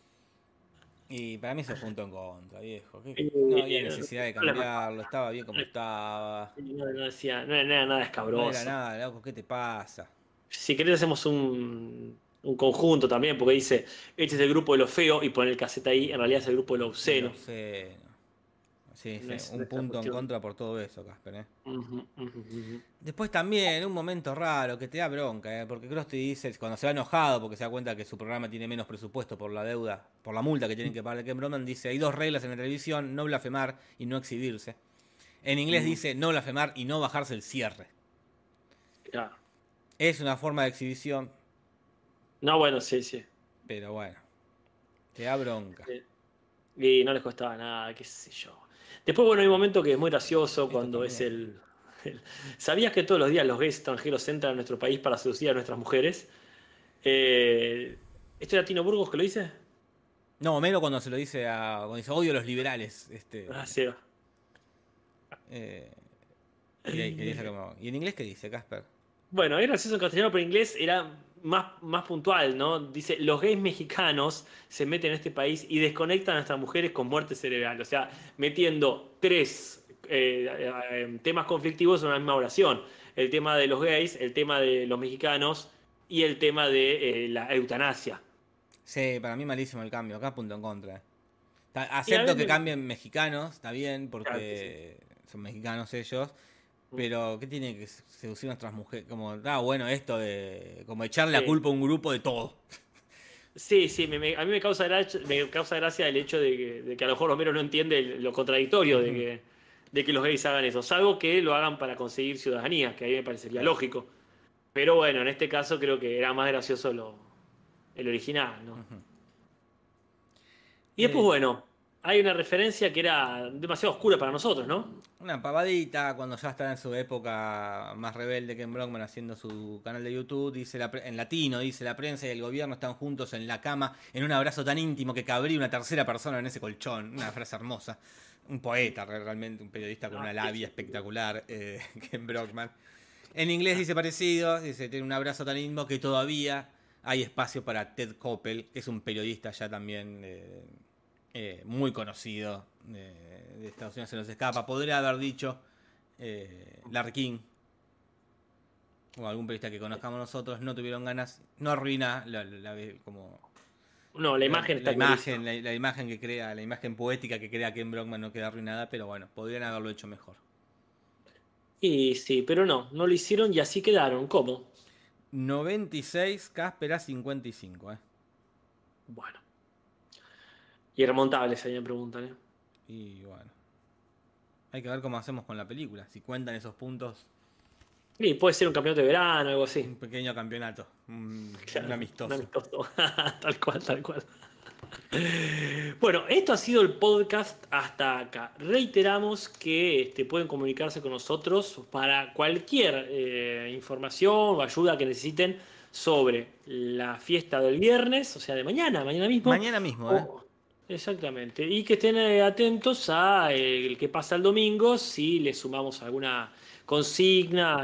Y para mí eso es punto en contra, viejo. Y- No había necesidad de no le- cambiarlo, estaba bien como estaba. No decía, no era nada No era escabroso. nada, loco, ¿qué te pasa? Si querés hacemos un conjunto también, porque dice, este es el grupo de lo feo y pone el cassette ahí, en realidad es el grupo de lo obsceno. No sé. Sí, No es un esta punto en cuestión. contra por todo eso, Casper, ¿eh? Ujú, ujú, ujú. Después también, un momento raro que te da bronca, porque Krusty dice, cuando se va enojado porque se da cuenta que su programa tiene menos presupuesto por la deuda, por la multa que tienen que pagar Ken Brockman, dice, hay dos reglas en la televisión, no blasfemar y no exhibirse. En inglés dice, no blasfemar y no bajarse el cierre. Claro. Es una forma de exhibición, No, bueno, sí, sí. pero bueno, te da bronca. Y no les costaba nada, qué sé yo. Después, bueno, hay un momento que es muy gracioso cuando es también. ¿Sabías que todos los días los gays extranjeros entran a nuestro país para seducir a nuestras mujeres? ¿Esto era Tino Burgos que lo dice? No, Homero cuando se lo dice cuando dice, odio a los liberales, Ah, sí. ¿Y en inglés qué dice, Casper? Bueno, era gracioso en castellano, pero en inglés era más puntual, ¿no? Dice, los gays mexicanos se meten en este país y desconectan a nuestras mujeres con muerte cerebral. O sea, metiendo tres temas conflictivos en una misma oración. El tema de los gays, el tema de los mexicanos y el tema de la eutanasia. Sí, para mí malísimo el cambio. Acá punto en contra. Acepto que cambien mexicanos, está bien, porque son mexicanos ellos. Pero, ¿qué tiene que seducir a nuestras mujeres? Como, bueno esto de como echarle la culpa a un grupo de todo. Sí, a mí me causa gracia el hecho de que a lo mejor Homero no entiende lo contradictorio de que los gays hagan eso, salvo que lo hagan para conseguir ciudadanía, que a mí me parecería lógico. Pero bueno, en este caso creo que era más gracioso el original, ¿no? Y después, bueno, hay una referencia que era demasiado oscura para nosotros, ¿no? Una pavadita cuando ya está en su época más rebelde que en Brockman haciendo su canal de YouTube, dice en latino, dice: la prensa y el gobierno están juntos en la cama en un abrazo tan íntimo que cabría una tercera persona en ese colchón. Una frase hermosa. Un poeta, realmente, un periodista con una labia espectacular, Ken Brockman. En inglés dice parecido, dice: tiene un abrazo tan íntimo que todavía hay espacio para Ted Koppel, que es un periodista ya también muy conocido de Estados Unidos, se nos escapa. Podría haber dicho Larry King o algún periodista que conozcamos nosotros. No tuvieron ganas. No arruina la imagen está la imagen que crea, la imagen poética que crea Ken Brockman no queda arruinada, pero bueno, podrían haberlo hecho mejor. Y sí, pero no lo hicieron y así quedaron. ¿Cómo? 96, Casper a 55, Bueno. Irremontables, ahí me preguntan, Y bueno. Hay que ver cómo hacemos con la película. Si cuentan esos puntos. Sí, puede ser un campeonato de verano, algo así. Un pequeño campeonato. Claro, un amistoso. Un amistoso. Tal cual. Bueno, esto ha sido el podcast hasta acá. Reiteramos que pueden comunicarse con nosotros para cualquier información o ayuda que necesiten sobre la fiesta del viernes, o sea, de mañana mismo. Mañana mismo, Exactamente. Y que estén atentos a el que pasa el domingo, si le sumamos alguna consigna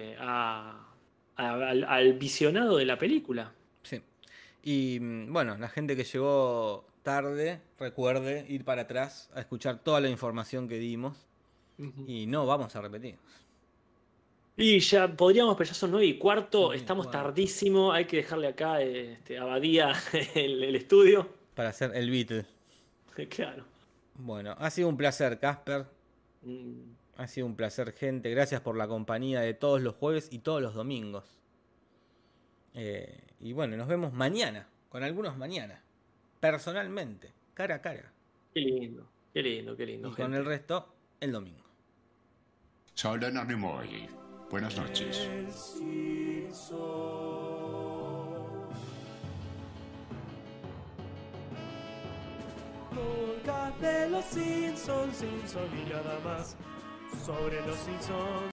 al visionado de la película. Sí. Y bueno, la gente que llegó tarde, recuerde ir para atrás a escuchar toda la información que dimos. Y no vamos a repetir. Y ya podríamos, pero ya son 9:15, estamos tardísimo, hay que dejarle acá a Badía el estudio. Para hacer el Beatle. Claro. Bueno, ha sido un placer, Casper. Ha sido un placer, gente. Gracias por la compañía de todos los jueves y todos los domingos. Y bueno, nos vemos mañana, con algunos mañana. Personalmente, cara a cara. Qué lindo. Y gente. Con el resto, el domingo. Buenas noches. Podcast de los Simpsons y nada más sobre los Simpsons.